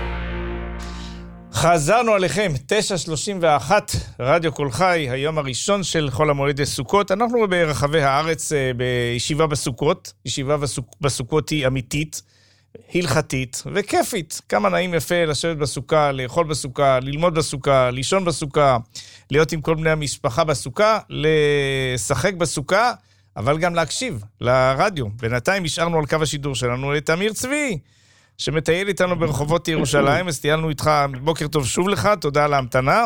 חזרנו עליכם, תשע שלושים ואחת, רדיו כל חי, היום הראשון של חול המועד סוכות. אנחנו ברחבי הארץ בישיבה בסוכות. ישיבה בסוכות היא אמיתית, הלכתית וכיפית. כמה נעים יפה לשבת בסוכה, לאכול בסוכה, ללמוד בסוכה, לישון בסוכה, להיות עם כל בני המשפחה בסוכה, לשחק בסוכה, אבל גם להקשיב לרדיו. בינתיים השארנו על קו השידור שלנו את אמיר צבי, שמטייל איתנו ברחובות ירושלים. אז טיילנו איתך, בוקר טוב שוב לך, תודה על ההמתנה.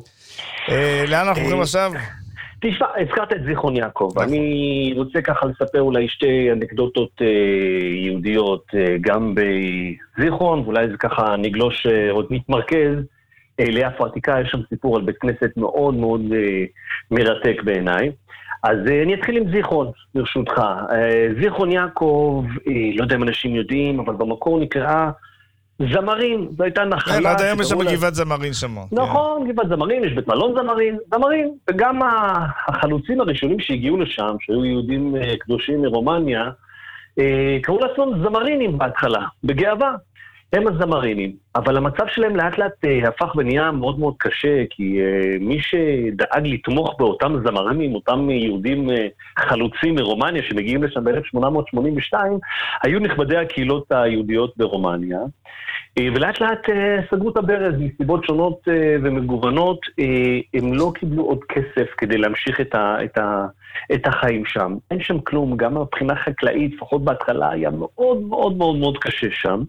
לאן אנחנו הולכים עכשיו? תשמע, הזכרת את זיכרון יעקב. אני רוצה ככה לספר אולי שתי אנקדוטות אה, יהודיות, אה, גם בזיכרון, ואולי זה ככה נגלוש אה, עוד מתמרכז. אה, ליפו העתיקה, יש שם סיפור על בית כנסת מאוד מאוד אה, מרתק בעיניי. אז אה, אני אתחיל עם זיכרון, ברשותך. אה, זיכרון יעקב, אה, לא יודע אם אנשים יודעים, אבל במקור נקראה זמרים. זו הייתה נחלה. כן, עד היום יש שם גבעת זמרים שם. נכון, גבעת זמרים, יש בית מלון זמרים, זמרים. וגם החלוצים הראשונים שהגיעו לשם, שהיו יהודים קדושים מרומניה, קראו לעצמם זמרינים בהתחלה, בגאווה. הם הזמרינים, אבל המצב שלהם לאט לאט הפך ונהיה מאוד מאוד קשה, כי מי שדאג לתמוך באותם זמרינים, אותם יהודים חלוצים מרומניה שמגיעים לשם ב-אלף שמונה מאות שמונים ושתיים, היו נכבדי הקהילות היהודיות ברומניה, ולאט לאט סגרו את הברז מסיבות שונות ומגוונות. הם לא קיבלו עוד כסף כדי להמשיך את, ה, את, ה, את החיים שם. אין שם כלום, גם מבחינה חקלאית, לפחות בהתחלה היה מאוד מאוד מאוד מאוד קשה שם.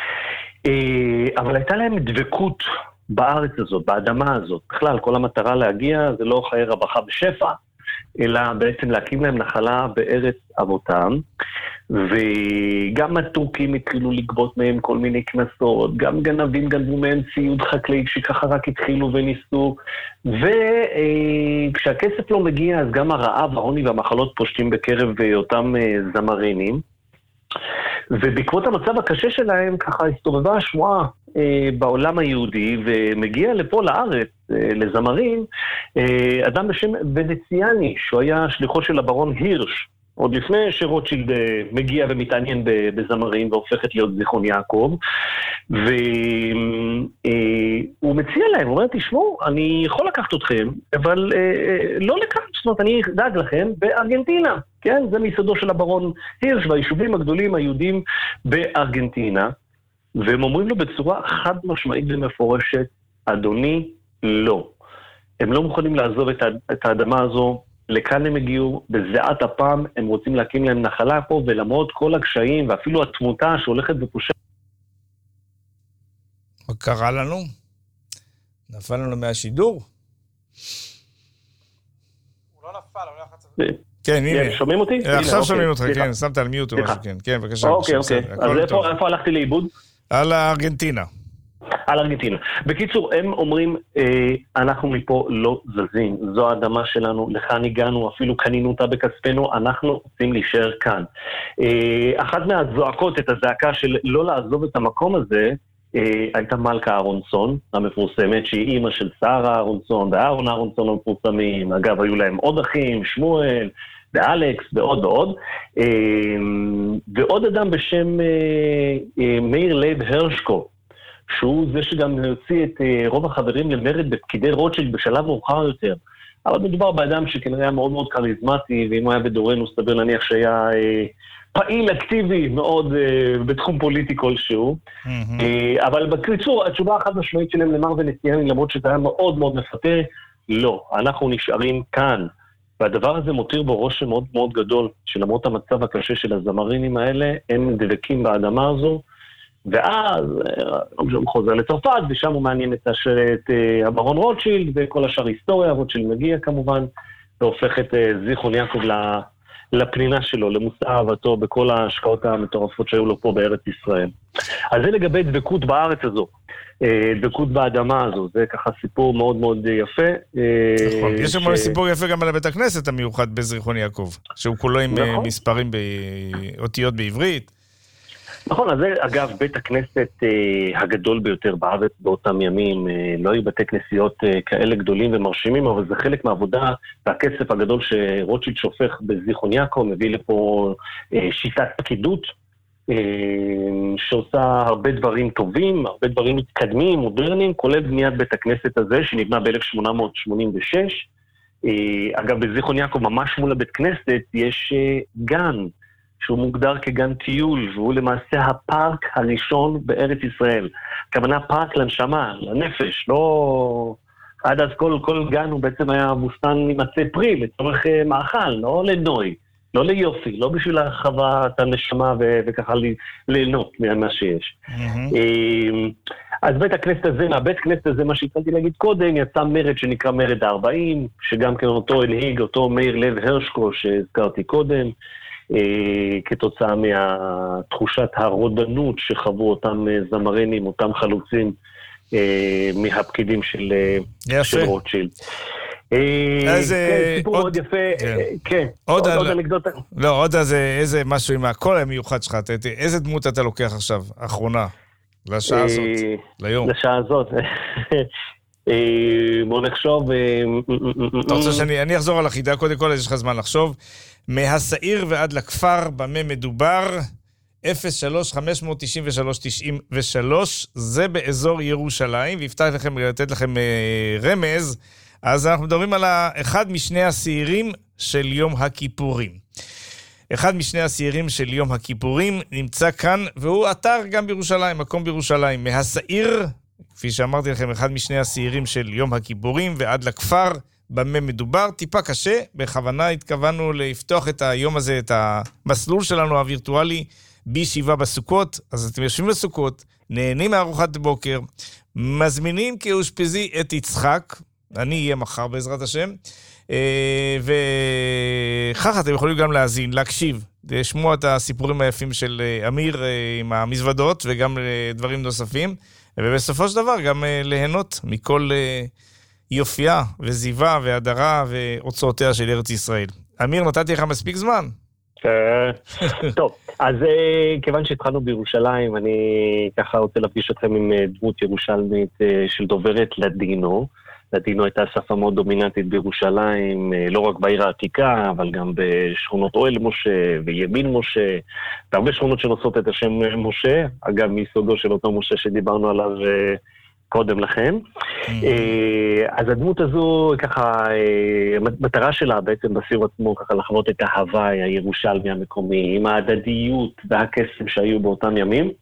אבל הייתה להם דבקות בארץ הזאת, באדמה הזאת. בכלל, כל המטרה להגיע זה לא חיי רווחה בשפע, אלא בעצם להקים להם נחלה בארץ אבותם. וגם הטורקים התחילו לגבות מהם כל מיני כנסות, גם גנבים גנבו מהם ציוד חקלאי שככה רק התחילו וניסו, וכשהכסף לא מגיע אז גם הרעב, העוני והמחלות פושטים בקרב אותם זמרינים. ובעקבות המצב הקשה שלהם ככה הסתובבה השמועה אה, בעולם היהודי, ומגיע לפה לארץ, אה, לזמרים, אה, אדם בשם ונציאני, שהוא היה שליחו של הברון הירש, עוד לפני שרוטשילד אה, מגיע ומתעניין בזמרים והופכת להיות זיכרון יעקב, והוא אה, מציע להם, הוא אומר, תשמעו, אני יכול לקחת אתכם, אבל אה, לא לכאן, זאת אומרת, אני אדאג לכם בארגנטינה, כן? זה מיסודו של הברון הירש והיישובים הגדולים היהודים בארגנטינה, והם אומרים לו בצורה חד משמעית ומפורשת, אדוני, לא. הם לא מוכנים לעזוב את האדמה הזו, לכאן הם הגיעו, בזיעת הפעם הם רוצים להקים להם נחלה פה, ולמרות כל הקשיים ואפילו התמותה שהולכת ופושעת. מה קרה לנו? נפל לנו מהשידור? הוא לא נפל, הוא לא יחץ... כן, הנה. שומעים אותי? עכשיו שומעים אותך, כן, שמת על מיוט או משהו, כן, כן, בבקשה. אוקיי, אוקיי. אז איפה הלכתי לאיבוד? על הארגנטינה. על ארגנטינה. בקיצור, הם אומרים, אה, אנחנו מפה לא זזים, זו האדמה שלנו, לכאן הגענו, אפילו קנינו אותה בכספנו, אנחנו רוצים להישאר כאן. אה, אחת מהזועקות, את הזעקה של לא לעזוב את המקום הזה, הייתה מלכה אהרונסון, המפורסמת, שהיא אימא של שרה אהרונסון, ואהרון אהרונסון המפורסמים. אגב, היו להם עוד אחים, שמואל, ואלכס, ועוד ועוד. ועוד אדם בשם מאיר לייב הרשקו, שהוא זה שגם הוציא את רוב החברים למרד בפקידי רוטשילד בשלב מאוחר יותר. אבל מדובר באדם שכנראה היה מאוד מאוד קריזמטי, ואם הוא היה בדורנו, סביר להניח שהיה פעיל אקטיבי מאוד בתחום פוליטי כלשהו. אבל בקיצור, התשובה החד משמעית שלהם למר ונסיאני, למרות שזה היה מאוד מאוד מפתה, לא, אנחנו נשארים כאן. והדבר הזה מותיר בו רושם מאוד מאוד גדול, שלמרות המצב הקשה של הזמרינים האלה, הם דבקים באדמה הזו, ואז הוא חוזר לצרפת, ושם הוא מעניין את הברון רוטשילד, וכל השאר היסטוריה, רוטשילד מגיע כמובן, והופך את זיכרון יעקב לפנינה שלו, למושא אהבתו, בכל ההשקעות המטורפות שהיו לו פה בארץ ישראל. אז זה לגבי דבקות בארץ הזו, דבקות באדמה הזו, זה ככה סיפור מאוד מאוד יפה. נכון, יש שם סיפור יפה גם על הבית הכנסת המיוחד בזיכרון יעקב, שהוא כולו עם מספרים באותיות בעברית. נכון, אז זה אגב בית הכנסת אה, הגדול ביותר בארץ באותם ימים, אה, לא היו בתי כנסיות אה, כאלה גדולים ומרשימים, אבל זה חלק מהעבודה והכסף הגדול שרוטשילד שופך בזיכרון יעקב, מביא לפה אה, שיטת פקידות, אה, שעושה הרבה דברים טובים, הרבה דברים מתקדמים, מודרניים, כולל בניית בית הכנסת הזה שנבנה ב-אלף שמונה מאות שמונים ושש. אה, אגב, בזיכרון יעקב ממש מול הבית כנסת יש אה, גן, שהוא מוגדר כגן טיול, והוא למעשה הפארק הראשון בארץ ישראל. כוונה פארק לנשמה, לנפש, לא... עד אז כל, כל גן הוא בעצם היה מוסתן עם עצי פרי, לצורך מאכל, לא לנוי, לא ליופי, לא בשביל הרחבה את הנשמה ו- וככה ליהנות ממה שיש. Mm-hmm. אז בית הכנסת הזה, מהבית הכנסת הזה, מה שהתחלתי להגיד קודם, יצא מרד שנקרא מרד ה-ארבעים, שגם כן אותו הנהיג, אותו מאיר לייב הרשקו שהזכרתי קודם, כתוצאה מהתחושת הרודנות שחוו אותם זמרנים, אותם חלוצים מהפקידים של רוטשילד. סיפור מאוד יפה, כן, עוד אנקדוטה. לא, עוד איזה משהו עם הקול המיוחד שלך, איזה דמות אתה לוקח עכשיו, האחרונה, לשעה הזאת, ליום? לשעה הזאת. בוא נחשוב. אתה רוצה שאני אחזור על החידה קודם כל, יש לך זמן לחשוב. מהסעיר ועד לכפר, במה מדובר, אפס שלוש חמש תשע שלוש תשע שלוש, זה באזור ירושלים, והבטח לכם לתת לכם רמז, אז אנחנו מדברים על אחד משני הסעירים של יום הכיפורים. אחד משני הסעירים של יום הכיפורים נמצא כאן, והוא אתר גם בירושלים, מקום בירושלים. מהסעיר, כפי שאמרתי לכם, אחד משני הסעירים של יום הכיפורים ועד לכפר, במה מדובר, טיפה קשה, בכוונה התכוונו לפתוח את היום הזה, את המסלול שלנו הווירטואלי, בישיבה בסוכות. אז אתם יושבים בסוכות, נהנים מארוחת בוקר, מזמינים כאושפזי את יצחק, אני אהיה מחר בעזרת השם, וכך אתם יכולים גם להאזין, להקשיב, לשמוע את הסיפורים היפים של אמיר עם המזוודות, וגם דברים נוספים, ובסופו של דבר גם ליהנות מכל יופייה וזיווה והדרה והוצאותיה של ארץ ישראל. אמיר, נתתי לך מספיק זמן? טוב, אז כיוון שהתחלנו בירושלים, אני ככה רוצה להפגיש אתכם עם דמות ירושלמית של דוברת לדינו. לדינו הייתה שפה מאוד דומיננטית בירושלים, לא רק בעיר העתיקה, אבל גם בשכונות אוהל משה וימין משה, והרבה שכונות שנושאות את השם משה, אגב מיסודו של אותו משה שדיברנו עליו קודם לכן. אז הדמות הזו, ככה, המטרה שלה בעצם בסיר עצמו, ככה לחוות את ההוואי הירושלמי המקומי, עם ההדדיות והקסם שהיו באותם ימים.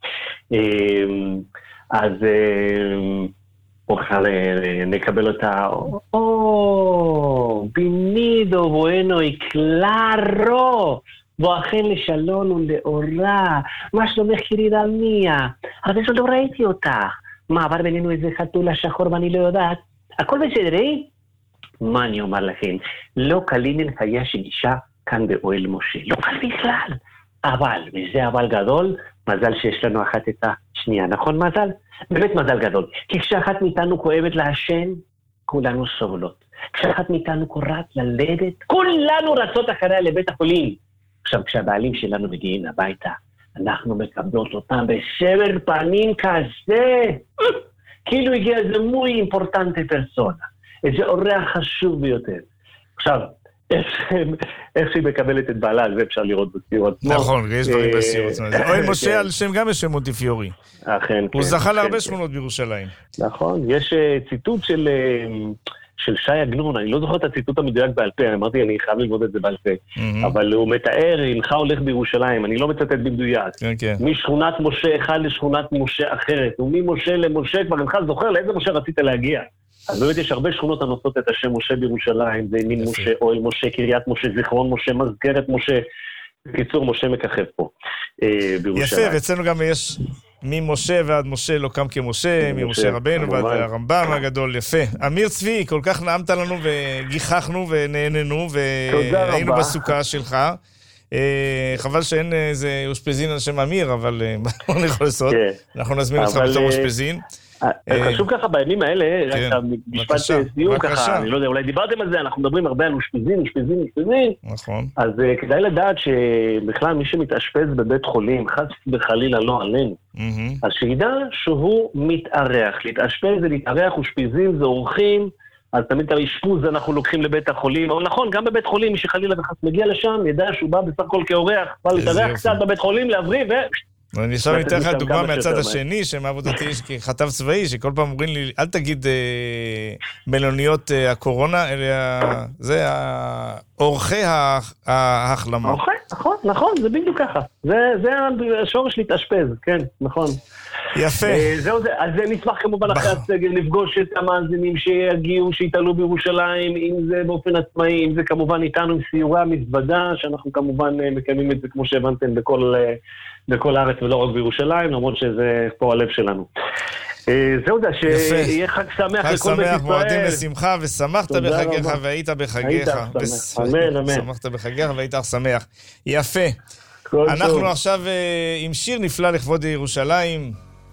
אז בואו בכלל נקבל אותה. או, בינידו, בואנו, קלארו, ואכן לשלון ולאורה, מה שלומך ירידה מיה? הרבה שלא ראיתי אותך. מה, עבר בינינו איזה חתולה שחור ואני לא יודעת? הכל בסדר, אה? מה אני אומר לכם? לא קלים אל חייה של אישה כאן באוהל משה. לא קל בכלל. אבל, וזה אבל גדול, מזל שיש לנו אחת את השנייה. נכון מזל? באמת מזל גדול. כי כשאחת מאיתנו כואבת להשם, כולנו סובלות. כשאחת מאיתנו קוראת ללדת, כולנו רצות אחריה לבית החולים. עכשיו, כשהבעלים שלנו מגיעים הביתה, אנחנו מקבלות אותם בשבר פנים כזה, כאילו הגיע איזה מוי אימפורטנטי פרסונה, איזה אורח חשוב ביותר. עכשיו, איך שהיא מקבלת את בעלה, זה אפשר לראות בסיור עצמו. נכון, יש דברים בסיור עצמו. אוהל משה על שם גם בשם מונטיפיורי. אכן, הוא זכה להרבה שכונות בירושלים. נכון, יש ציטוט של... של שי עגנון, אני לא זוכר את הציטוט המדויק בעל פה, אמרתי, אני חייב ללמוד את זה בעל פה, אבל הוא מתאר, הלכה הולך בירושלים, אני לא מצטט במדויק, משכונת משה אחד לשכונת משה אחרת, וממשה למשה, כבר אינך זוכר לאיזה משה רצית להגיע. אז באמת יש הרבה שכונות הנושאות את השם משה בירושלים, זה ימין משה, אוהל משה, קריית משה, זיכרון משה, מזכרת משה, בקיצור משה מככב פה בירושלים. יפה, ואצלנו גם יש... ממשה ועד משה לא קם כמשה, ממשה רבנו ועד הרמב"ם הגדול, יפה. אמיר צבי, כל כך נעמת לנו וגיחכנו ונהננו והיינו בסוכה שלך. חבל שאין איזה אושפזין על שם אמיר, אבל מה אני יכול לעשות? אנחנו נזמין אותך בתור אושפזין. חשוב ככה בימים האלה, רק משפט סיום ככה, אני לא יודע, אולי דיברתם על זה, אנחנו מדברים הרבה על אושפזין, אושפזין, אושפזין. נכון. אז כדאי לדעת שבכלל מי שמתאשפז בבית חולים, חס וחלילה לא עלינו, אז שידע שהוא מתארח. להתאשפז זה להתארח, אושפזין זה אורחים, אז תמיד את האשפוז אנחנו לוקחים לבית החולים, או נכון, גם בבית חולים, מי שחלילה וחס מגיע לשם, ידע שהוא בא בסך הכל כאורח, בא להתארח קצת בבית חולים, להבריא ו... אני עכשיו ניתן לך דוגמה מהצד השני, שמעבודתי ככתב צבאי, שכל פעם אומרים לי, אל תגיד מלוניות הקורונה, אלא זה אורחי ההחלמה. אורחי, נכון, נכון, זה בדיוק ככה. זה השורש להתאשפז, כן, נכון. יפה. זהו זה, אז נשמח כמובן אחרי הסגר לפגוש את המאזינים שיגיעו, שיתעלו בירושלים, אם זה באופן עצמאי, אם זה כמובן איתנו עם סיורי המזוודה, שאנחנו כמובן מקיימים את זה כמו שהבנתם בכל... בכל הארץ ולא רק בירושלים, למרות שזה פה הלב שלנו. זהו זה, שיהיה חג שמח לכל בית ישראל. חג שמח, מועדים לשמחה, ושמחת בחגיך והיית בחגיך. אמן, אמן. שמחת בחגיך והיית שמח. יפה. אנחנו עכשיו עם שיר נפלא לכבוד ירושלים.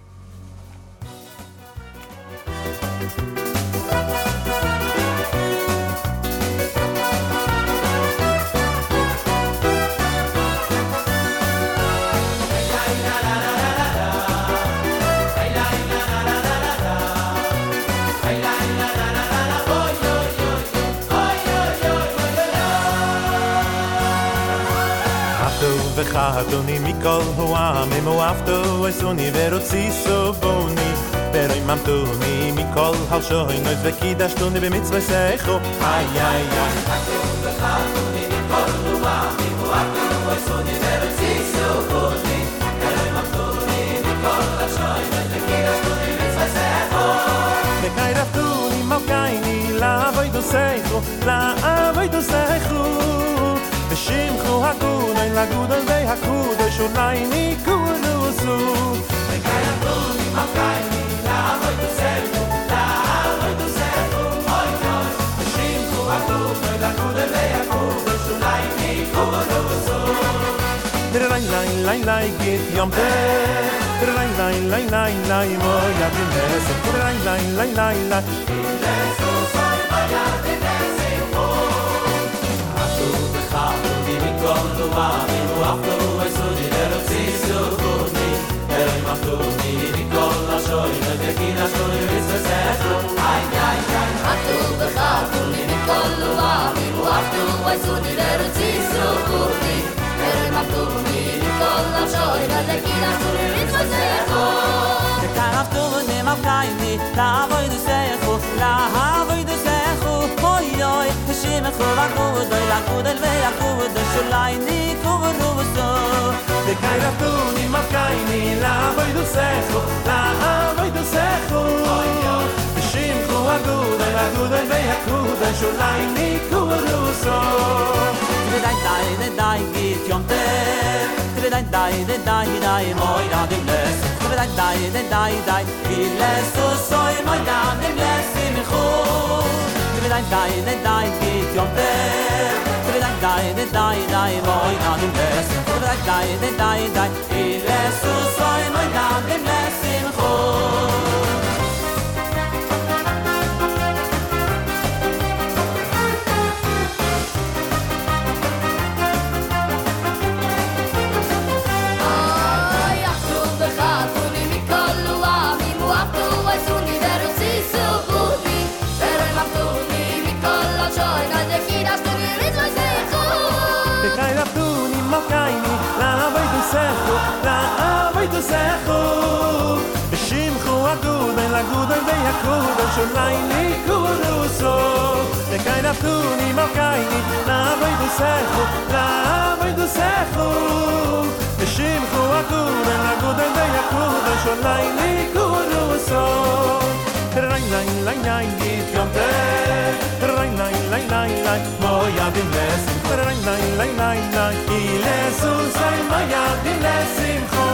וחתוני מכל העמים ואהבתו אסוני ורציסו בוני ורואי ממתוני מכל הלשוינוס וקידשתוני במצוותיך איי איי איי וחתוני מכל העמים ואהבתו אסוני ורציסו בוני ורואי ממתוני מכל הלשוינוס וקידשתוני במצוותיך וקיירפתוני מלכייני לעבודתך לעבודתך ושמחו הגודל לגודל והקודל שולייני קודוסו וקיירפתוני מלכייני לעבודתך לעבודתך אוי אוי ושמחו הגודל לגודל והקודל שולייני קודוסו דרליי ליי ליי ליי גיט יומטה דרליי ליי ליי ליי ליי מויה בנסק דרליי ליי ליי ליי ליי בנסוס אוי מויה בנסק חתוני מכל העמים ואהבתו אסוני ורציסו בוני ורואי ממתוני מכל הלשוינוס וקידשתוני במצוותיך איי איי איי חתוני וחתוני מכל העמים ואהבתו אסוני ורציסו בוני ורואי ממתוני מכל הלשוינוס וקידשתוני במצוותיך וקיירפתוני מלכייני לעבודתך לעבודתך אוי אוי ושמחו הגודל לגודל והקודל שולייני קודוסו וקיירפתוני מלכייני לעבודתך לעבודתך אוי אוי ושמחו הגודל לגודל והקודל שולייני קודוסו די די די גיט יומטה די די די די די מוי דאדים לס די די די די די גילסו סוי מוי דאדים לסמחו די די די די גיט יומטה די די די די די מוי דאדים לס די די די די די גילסו סוי מוי דאדים לסמחו Oh sholaini kuruso de kaina tuni mokaini na vai do secho na vai do secho de shimchu akud na guden de yakud sholaini kuruso rain rain rain rain git yomte rain rain rain rain rain moya bim les rain rain rain rain rain ilesu sai moya bim lesim kho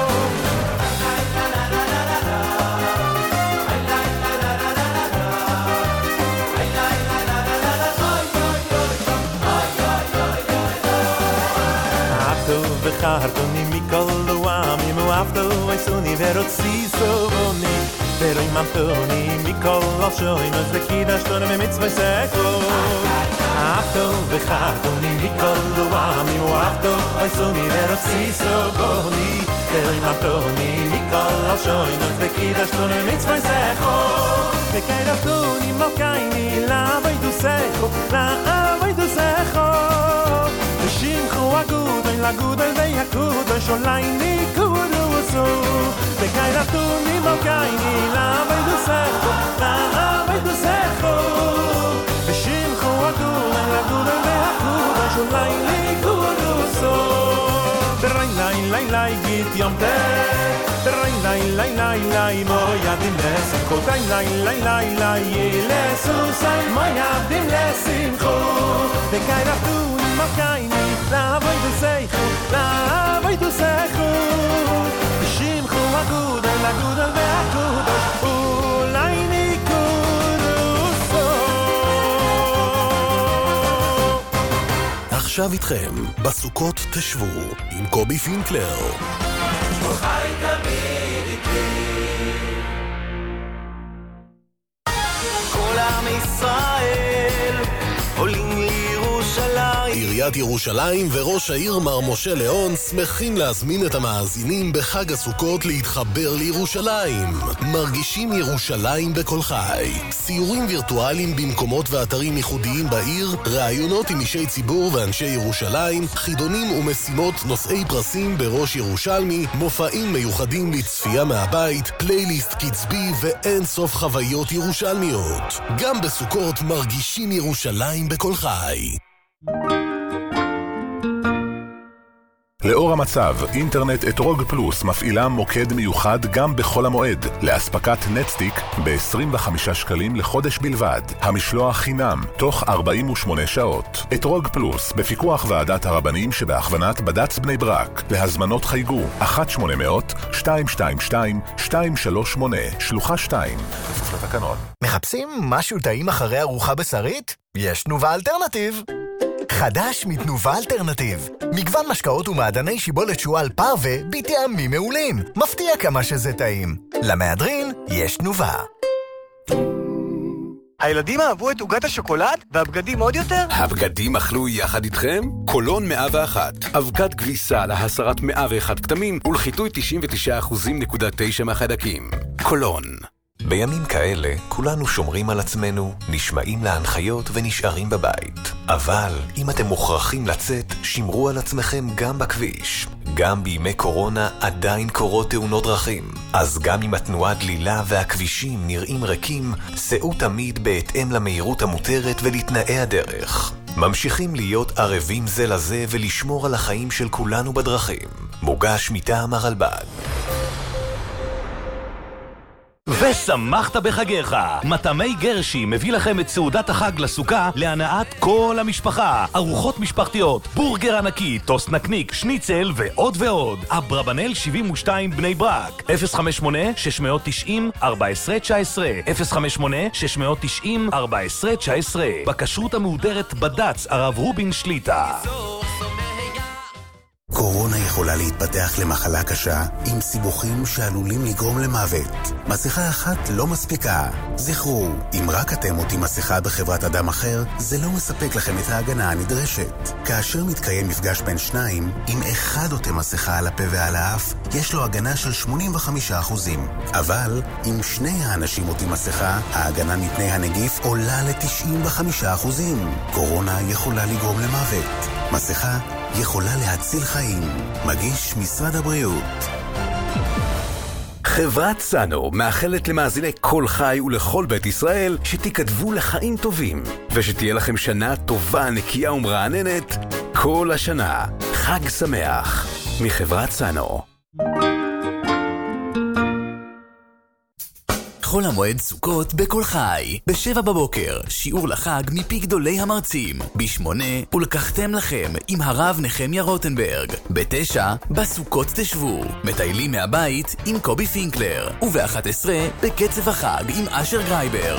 V'chartoni mikol luam Imu avto Vaisuni verotzi sovoni Vero imamtoni mikol Alshoin Oz lekidash Tone me mitzvah seko Avto v'chartoni mikol luam Imu avto Vaisuni verotzi sovoni Vero imamtoni mikol Alshoin Oz lekidash Tone me mitzvah seko V'kairabtoni mokaini La vaydu seko La vaydu seko Shimchu agud in la gud in vei akud sholaini kuruso de kaira tu mi mokaini la vei du secho la vei du secho Shimchu agud in la gud in vei akud sholaini kuruso rain rain rain rain git yomte rain rain rain rain rain moya dim les kol rain rain rain rain rain lesu sai moya dim lesim kho de kaira tu mokaini la voy du secho la voy du secho shimchu agud la gud ve agud ulaini kuruso עכשיו איתכם בסוכות תשבו עם קובי פינקלר חי תמיד איתי כל עם ישראל עולים לירושלים עיריית ירושלים וראש העיר מר משה ליאון שמחים להזמין את המאזינים בחג הסוכות להתחבר לירושלים. מרגישים ירושלים בכל חי. סיורים וירטואליים במקומות ואתרים ייחודיים בעיר, ראיונות עם אישי ציבור ואנשי ירושלים, חידונים ומשימות נושאי פרסים בראש ירושלמי, מופעים מיוחדים לצפייה מהבית, פלייליסט קצבי ואין סוף חוויות ירושלמיות. גם בסוכות מרגישים ירושלים בכל חי. לאור המצב, אינטרנט אתרוג פלוס מפעילה מוקד מיוחד גם בחול המועד, להספקת נטסטיק ב-עשרים וחמישה שקלים לחודש בלבד. המשלוח חינם, תוך ארבעים ושמונה שעות. אתרוג פלוס, בפיקוח ועדת הרבנים שבהכוונת בד"ץ בני ברק. להזמנות חייגו, אחת שמונה אפס אפס שתיים שתיים שתיים שתיים שלוש שמונה, שלוחה שתיים. כפוף לתקנון. מחפשים משהו טעים אחרי ארוחה בשרית? יש תנובה אלטרנטיב. חדש מתנובה אלטרנטיב. מגוון משקאות ומעדני שיבולת שועל פרווה בטעמים מעולים. מפתיע כמה שזה טעים. למהדרין יש תנובה. הילדים אהבו את עוגת השוקולד והבגדים עוד יותר? הבגדים אכלו יחד איתכם? קולון מאה ואחת. אבקת גביסה להסרת מאה ואחת כתמים ולחיטוי תשעים ותשעה אחוז נקודה תשע מהחיידקים. קולון. בימים כאלה כולנו שומרים על עצמנו, נשמעים להנחיות ונשארים בבית. אבל אם אתם מוכרחים לצאת, שמרו על עצמכם גם בכביש. גם בימי קורונה עדיין קורות תאונות דרכים. אז גם אם התנועה דלילה והכבישים נראים ריקים, סעו תמיד בהתאם למהירות המותרת ולתנאי הדרך. ממשיכים להיות ערבים זה לזה ולשמור על החיים של כולנו בדרכים. מוגש מטעם הרלב"ד. ושמחת בחגיך. מטעמי גרשי מביא לכם את סעודת החג לסוכה להנאת כל המשפחה. ארוחות משפחתיות, בורגר ענקי, טוסט נקניק, שניצל ועוד ועוד. אברבנאל שבעים ושתיים בני ברק. אפס חמש שמונה שש תשעים ארבע עשרה תשע עשרה אפס חמש שמונה שש תשעים ארבע עשרה תשע עשרה. בכשרות המהודרת בד"ץ הרב רובין שליטה. קורונה יכולה להתפתח למחלה קשה עם סיבוכים שעלולים לגרום למוות. מסכה אחת לא מספיקה. זכרו, אם רק אתם עוטים מסכה בחברת אדם אחר, זה לא מספק לכם את ההגנה הנדרשת. כאשר מתקיים מפגש בין שניים, אם אחד עוטה מסכה על הפה ועל האף, יש לו הגנה של שמונים וחמישה אחוז. אבל אם שני האנשים עוטים מסכה, ההגנה מפני הנגיף עולה ל-תשעים וחמישה אחוז. קורונה יכולה לגרום למוות. מסכה יכולה להציל חיים. מגיש משרד הבריאות. חברת סאנו מאחלת למאזיני כל חי ולכל בית ישראל שתיכתבו לחיים טובים, ושתהיה לכם שנה טובה, נקייה ומרעננת כל השנה. חג שמח מחברת סאנו. חול המועד סוכות בכל חי. בשבע בבוקר, שיעור לחג מפי גדולי המרצים. בשמונה, ולקחתם לכם עם הרב נחמיה רוטנברג. בתשע, בסוכות תשבו. מטיילים מהבית עם קובי פינקלר. ובאחת עשרה, בקצב החג עם אשר גרייבר.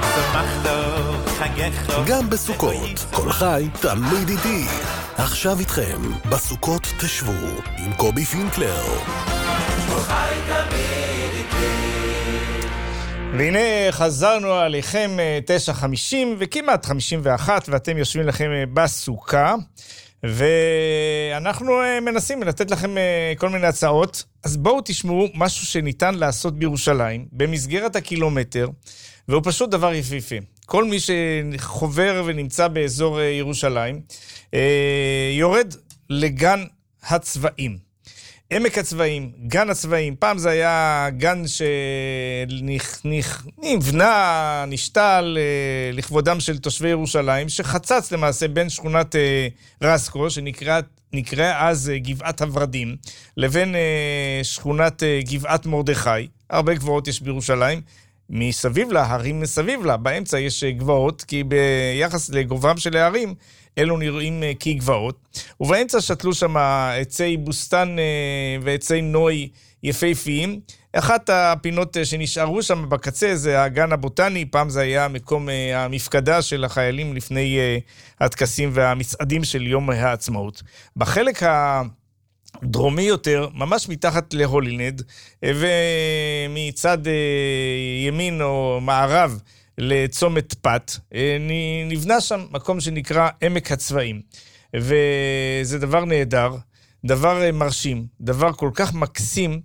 גם בסוכות, כל חי תמיד איתי. עכשיו איתכם, בסוכות תשבו עם קובי פינקלר. כל חי תמיד איתי. והנה חזרנו עליכם תשע חמישים וכמעט חמישים ואחת, ואתם יושבים לכם בסוכה, ואנחנו מנסים לתת לכם כל מיני הצעות. אז בואו תשמעו משהו שניתן לעשות בירושלים במסגרת הקילומטר, והוא פשוט דבר יפיפה. כל מי שחובר ונמצא באזור ירושלים יורד לגן הצבעים. עמק הצבעים, גן הצבעים. פעם זה היה גן שנבנה, נשתל לכבודם של תושבי ירושלים, שחצץ למעשה בין שכונת רסקו, שנקרא נקרא אז גבעת הורדים, לבין שכונת גבעת מרדכי. הרבה גבעות יש בירושלים. מסביב לה, הרים מסביב לה, באמצע יש גבעות, כי ביחס לגובהם של הערים, אלו נראים כגבעות, ובאמצע שתלו שם עצי בוסטן ועצי נוי יפהפיים. אחת הפינות שנשארו שם בקצה זה הגן הבוטני, פעם זה היה מקום המפקדה של החיילים לפני הטקסים והמצעדים של יום העצמאות. בחלק ה... דרומי יותר, ממש מתחת להולינד, ומצד ימין או מערב לצומת פת, נבנה שם מקום שנקרא עמק הצבעים. וזה דבר נהדר, דבר מרשים, דבר כל כך מקסים,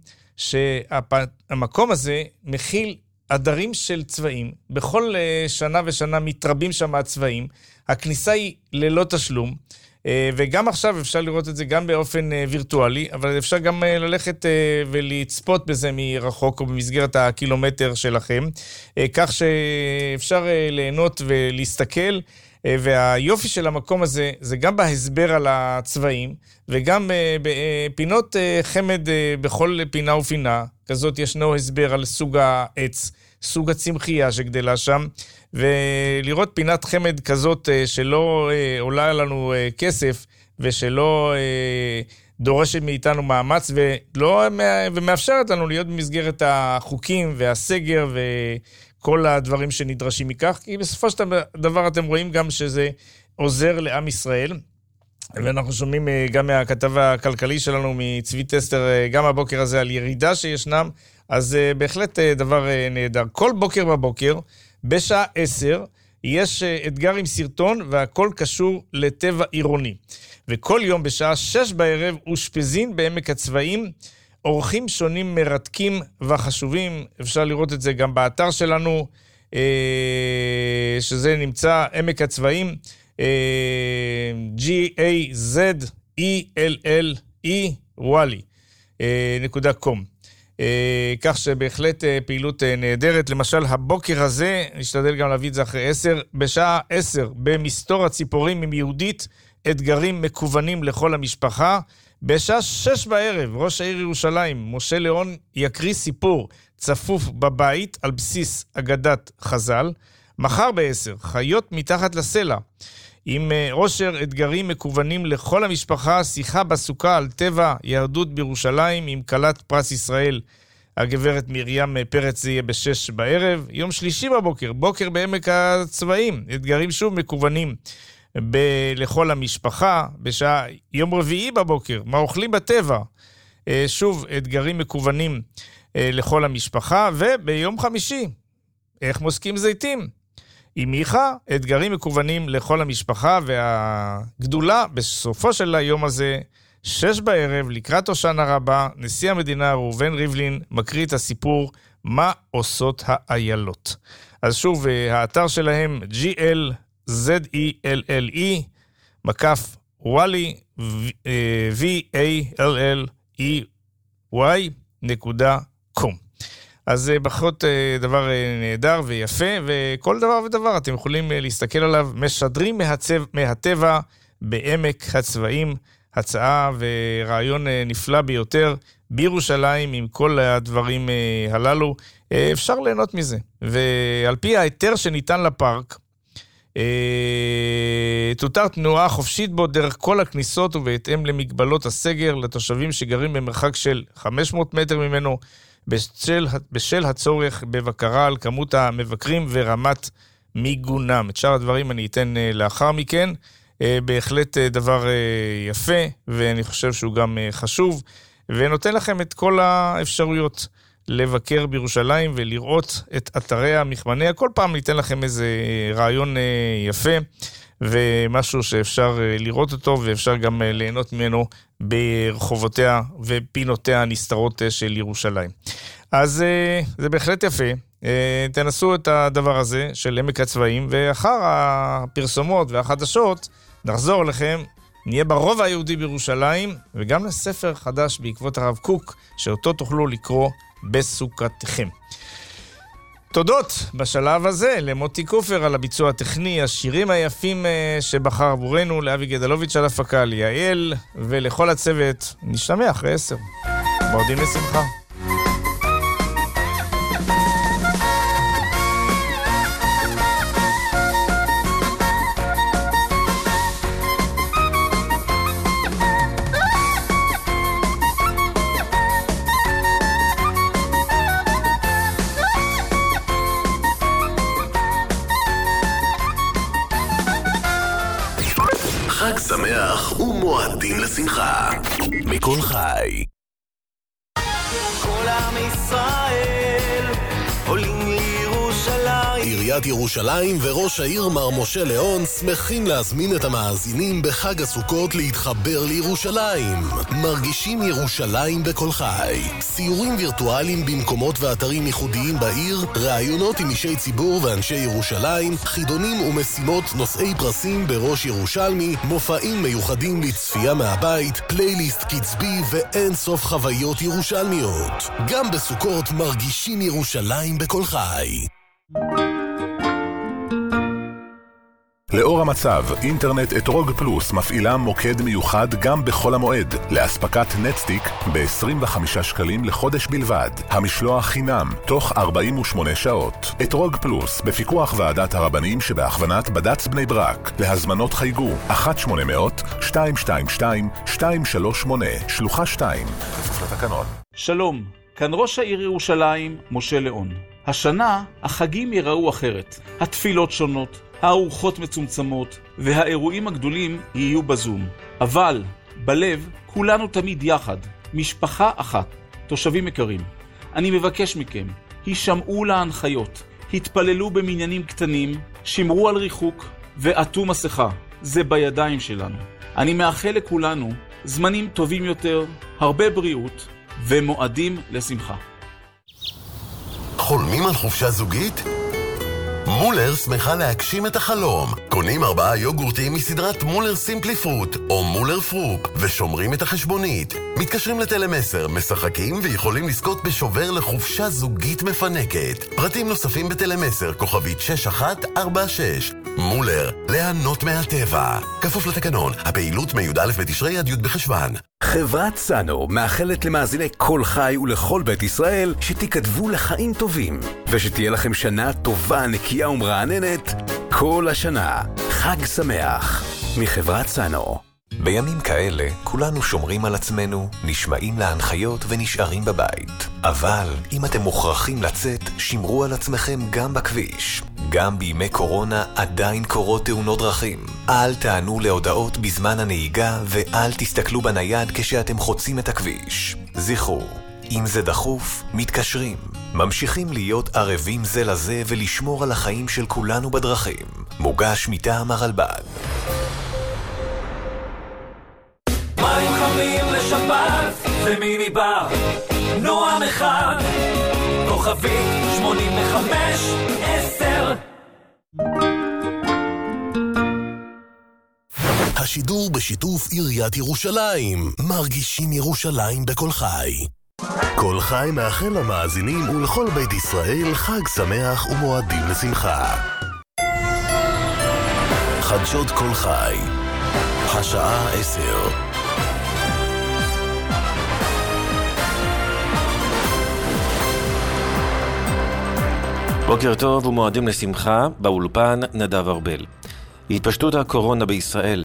שהמקום הזה מכיל עדרים של צבעים. בכל שנה ושנה מתרבים שם הצבעים. הכניסה היא ללא תשלום. וגם עכשיו אפשר לראות את זה גם באופן וירטואלי, אבל אפשר גם ללכת ולצפות בזה מרחוק או במסגרת הקילומטר שלכם, כך שאפשר ליהנות ולהסתכל, והיופי של המקום הזה זה גם בהסבר על הצבעים, וגם בפינות חמד בכל פינה ופינה, כזאת ישנו הסבר על סוג העץ, סוג הצמחייה שגדלה שם, ולראות פינת חמד כזאת שלא עולה לנו כסף, ושלא דורשת מאיתנו מאמץ, ולא, ומאפשרת לנו להיות במסגרת החוקים והסגר וכל הדברים שנדרשים מכך, כי בסופו של דבר אתם רואים גם שזה עוזר לעם ישראל, ואנחנו שומעים גם מהכתב הכלכלי שלנו מצבי טסטר, גם הבוקר הזה על ירידה שישנם, אז בהחלט דבר נהדר. כל בוקר בבוקר, בשעה עשר, יש אתגר עם סרטון, והכל קשור לטבע עירוני. וכל יום בשעה שש בערב, אושפזין בעמק הצבעים, אורחים שונים מרתקים וחשובים. אפשר לראות את זה גם באתר שלנו, שזה נמצא עמק הצבעים, ג'י איי זד אי אל אל אי וואלי נקודה קום. כך שבהחלט פעילות נהדרת. למשל הבוקר הזה, נשתדל גם להביא את זה אחרי עשר, בשעה עשר במסתור הציפורים עם יהודית, אתגרים מקוונים לכל המשפחה. בשעה שש בערב ראש העיר ירושלים משה ליאון יקריא סיפור צפוף בבית על בסיס אגדת חז"ל. מחר בעשר חיות מתחת לסלע עם אושר, אתגרים מקוונים לכל המשפחה, שיחה בסוכה על טבע יהדות בירושלים עם קלת פרס ישראל, הגברת מרים פרץ. זה יהיה בשש בערב. יום שלישי בבוקר, בוקר בעמק הצבעים, אתגרים שוב מקוונים ב- לכל המשפחה. בשעה יום רביעי בבוקר, מה אוכלים בטבע, שוב אתגרים מקוונים לכל המשפחה. וביום חמישי, איך מוסקים זיתים עם מיכה, אתגרים מקוונים לכל המשפחה. והגדולה בסופו של היום הזה, שש בערב, לקראת הושענא רבה, נשיא המדינה ראובן ריבלין מקריא את הסיפור מה עושות האיילות. אז שוב, האתר שלהם ג'י אל זד אי אל אל אי מקף וואלי וי איי אל אל אי וואי נקודה קום. אז בחוט דבר נהדר ויפה, וכל דבר ודבר אתם יכולים להסתכל עליו, משדרים מהצב, מהטבע בעמק הצבעים, הצעה ורעיון נפלא ביותר, בירושלים עם כל הדברים הללו, אפשר ליהנות מזה. ועל פי ההיתר שניתן לפארק, תותר תנועה חופשית בו דרך כל הכניסות ובהתאם למגבלות הסגר לתושבים שגרים במרחק של חמש מאות מטר ממנו, בשל, בשל הצורך בבקרה על כמות המבקרים ורמת מיגונם. את שאר הדברים אני אתן לאחר מכן. בהחלט דבר יפה, ואני חושב שהוא גם חשוב, ונותן לכם את כל האפשרויות לבקר בירושלים ולראות את אתרי המכמניה. כל פעם ניתן לכם איזה רעיון יפה, ומשהו שאפשר לראות אותו, ואפשר גם ליהנות ממנו ברחובותיה ופינותיה הנסתרות של ירושלים. אז זה בהחלט יפה. תנסו את הדבר הזה של עמק הצבעים, ואחר הפרסומות והחדשות נחזור לכם, נהיה ברובע היהודי בירושלים, וגם לספר חדש בעקבות הרב קוק, שאותו תוכלו לקרוא בסוכתכם. תודות בשלב הזה למוטי קופר על הביצוע הטכני, השירים היפים שבחר עבורנו, לאבי גדלוביץ' על הפקה, ליעל, ולכל הצוות. נשתמע אחרי עשר. מועדים לשמחה. חג שמח ומועדים לשמחה. מכל חי. כל עם ישראל עולים לירושלים. עיריית ירושלים וראש העיר מר משה ליאון שמחים להזמין את המאזינים בחג הסוכות להתחבר לירושלים. מרגישים ירושלים בכל חי. סיורים וירטואליים במקומות ואתרים ייחודיים בעיר, ראיונות עם אישי ציבור ואנשי ירושלים, חידונים ומשימות נושאי פרסים בראש ירושלמי, מופעים מיוחדים לצפייה מהבית, פלייליסט קצבי ואין סוף חוויות ירושלמיות. גם בסוכות מרגישים ירושלים בכל חי. לאור המצב, אינטרנט אתרוג פלוס מפעילה מוקד מיוחד גם בחול המועד, לאספקת נטסטיק ב-עשרים וחמישה שקלים לחודש בלבד. המשלוח חינם, תוך ארבעים ושמונה שעות. אתרוג פלוס, בפיקוח ועדת הרבנים שבהכוונת בד"ץ בני ברק. להזמנות חייגו, אחת שמונה אפס אפס שתיים שתיים שתיים שתיים שלוש שמונה, שלוחה שתיים. כפוף לתקנון. שלום, כאן ראש העיר ירושלים, משה ליאון. השנה החגים יראו אחרת, התפילות שונות, הארוחות מצומצמות, והאירועים הגדולים יהיו בזום. אבל בלב כולנו תמיד יחד, משפחה אחת. תושבים יקרים, אני מבקש מכם, הישמעו להנחיות, התפללו במניינים קטנים, שמרו על ריחוק ועטו מסכה. זה בידיים שלנו. אני מאחל לכולנו זמנים טובים יותר, הרבה בריאות ומועדים לשמחה. חולמים על חופשה זוגית? מולר שמחה להגשים את החלום. קונים ארבעה יוגורטים מסדרת מולר סימפלי פרוט או מולר פרופ ושומרים את החשבונית. מתקשרים לטלמסר, משחקים ויכולים לזכות בשובר לחופשה זוגית מפנקת. פרטים נוספים בטלמסר, כוכבית שש אחת ארבע שש. מולר, ליהנות מהטבע. כפוף לתקנון, הפעילות מי"א בתשרי עד י' בחשוון. חברת סאנו מאחלת למאזיני כל חי ולכל בית ישראל שתיכתבו לחיים טובים ושתהיה לכם שנה טובה, נקייה ומרעננת כל השנה. חג שמח מחברת סאנו. בימים כאלה כולנו שומרים על עצמנו, נשמעים להנחיות ונשארים בבית. אבל אם אתם מוכרחים לצאת, שמרו על עצמכם גם בכביש. גם בימי קורונה עדיין קורות תאונות דרכים. אל תענו להודעות בזמן הנהיגה ואל תסתכלו בנייד כשאתם חוצים את הכביש. זכרו, אם זה דחוף, מתקשרים. ממשיכים להיות ערבים זה לזה ולשמור על החיים של כולנו בדרכים. מוגש מטעם הרלב"ד. מים חמים לשבת ומיני בר נועם אחד כוכבית שמונים וחמש עשר. השידור בשיתוף עיריית ירושלים. מרגישים ירושלים בכל חי. כל חי מאחל למאזינים ולכל בית ישראל חג שמח ומועדים לשמחה. חדשות כל חי, השעה עשר. בוקר טוב ומועדים לשמחה, באולפן נדב ארבל. התפשטות הקורונה בישראל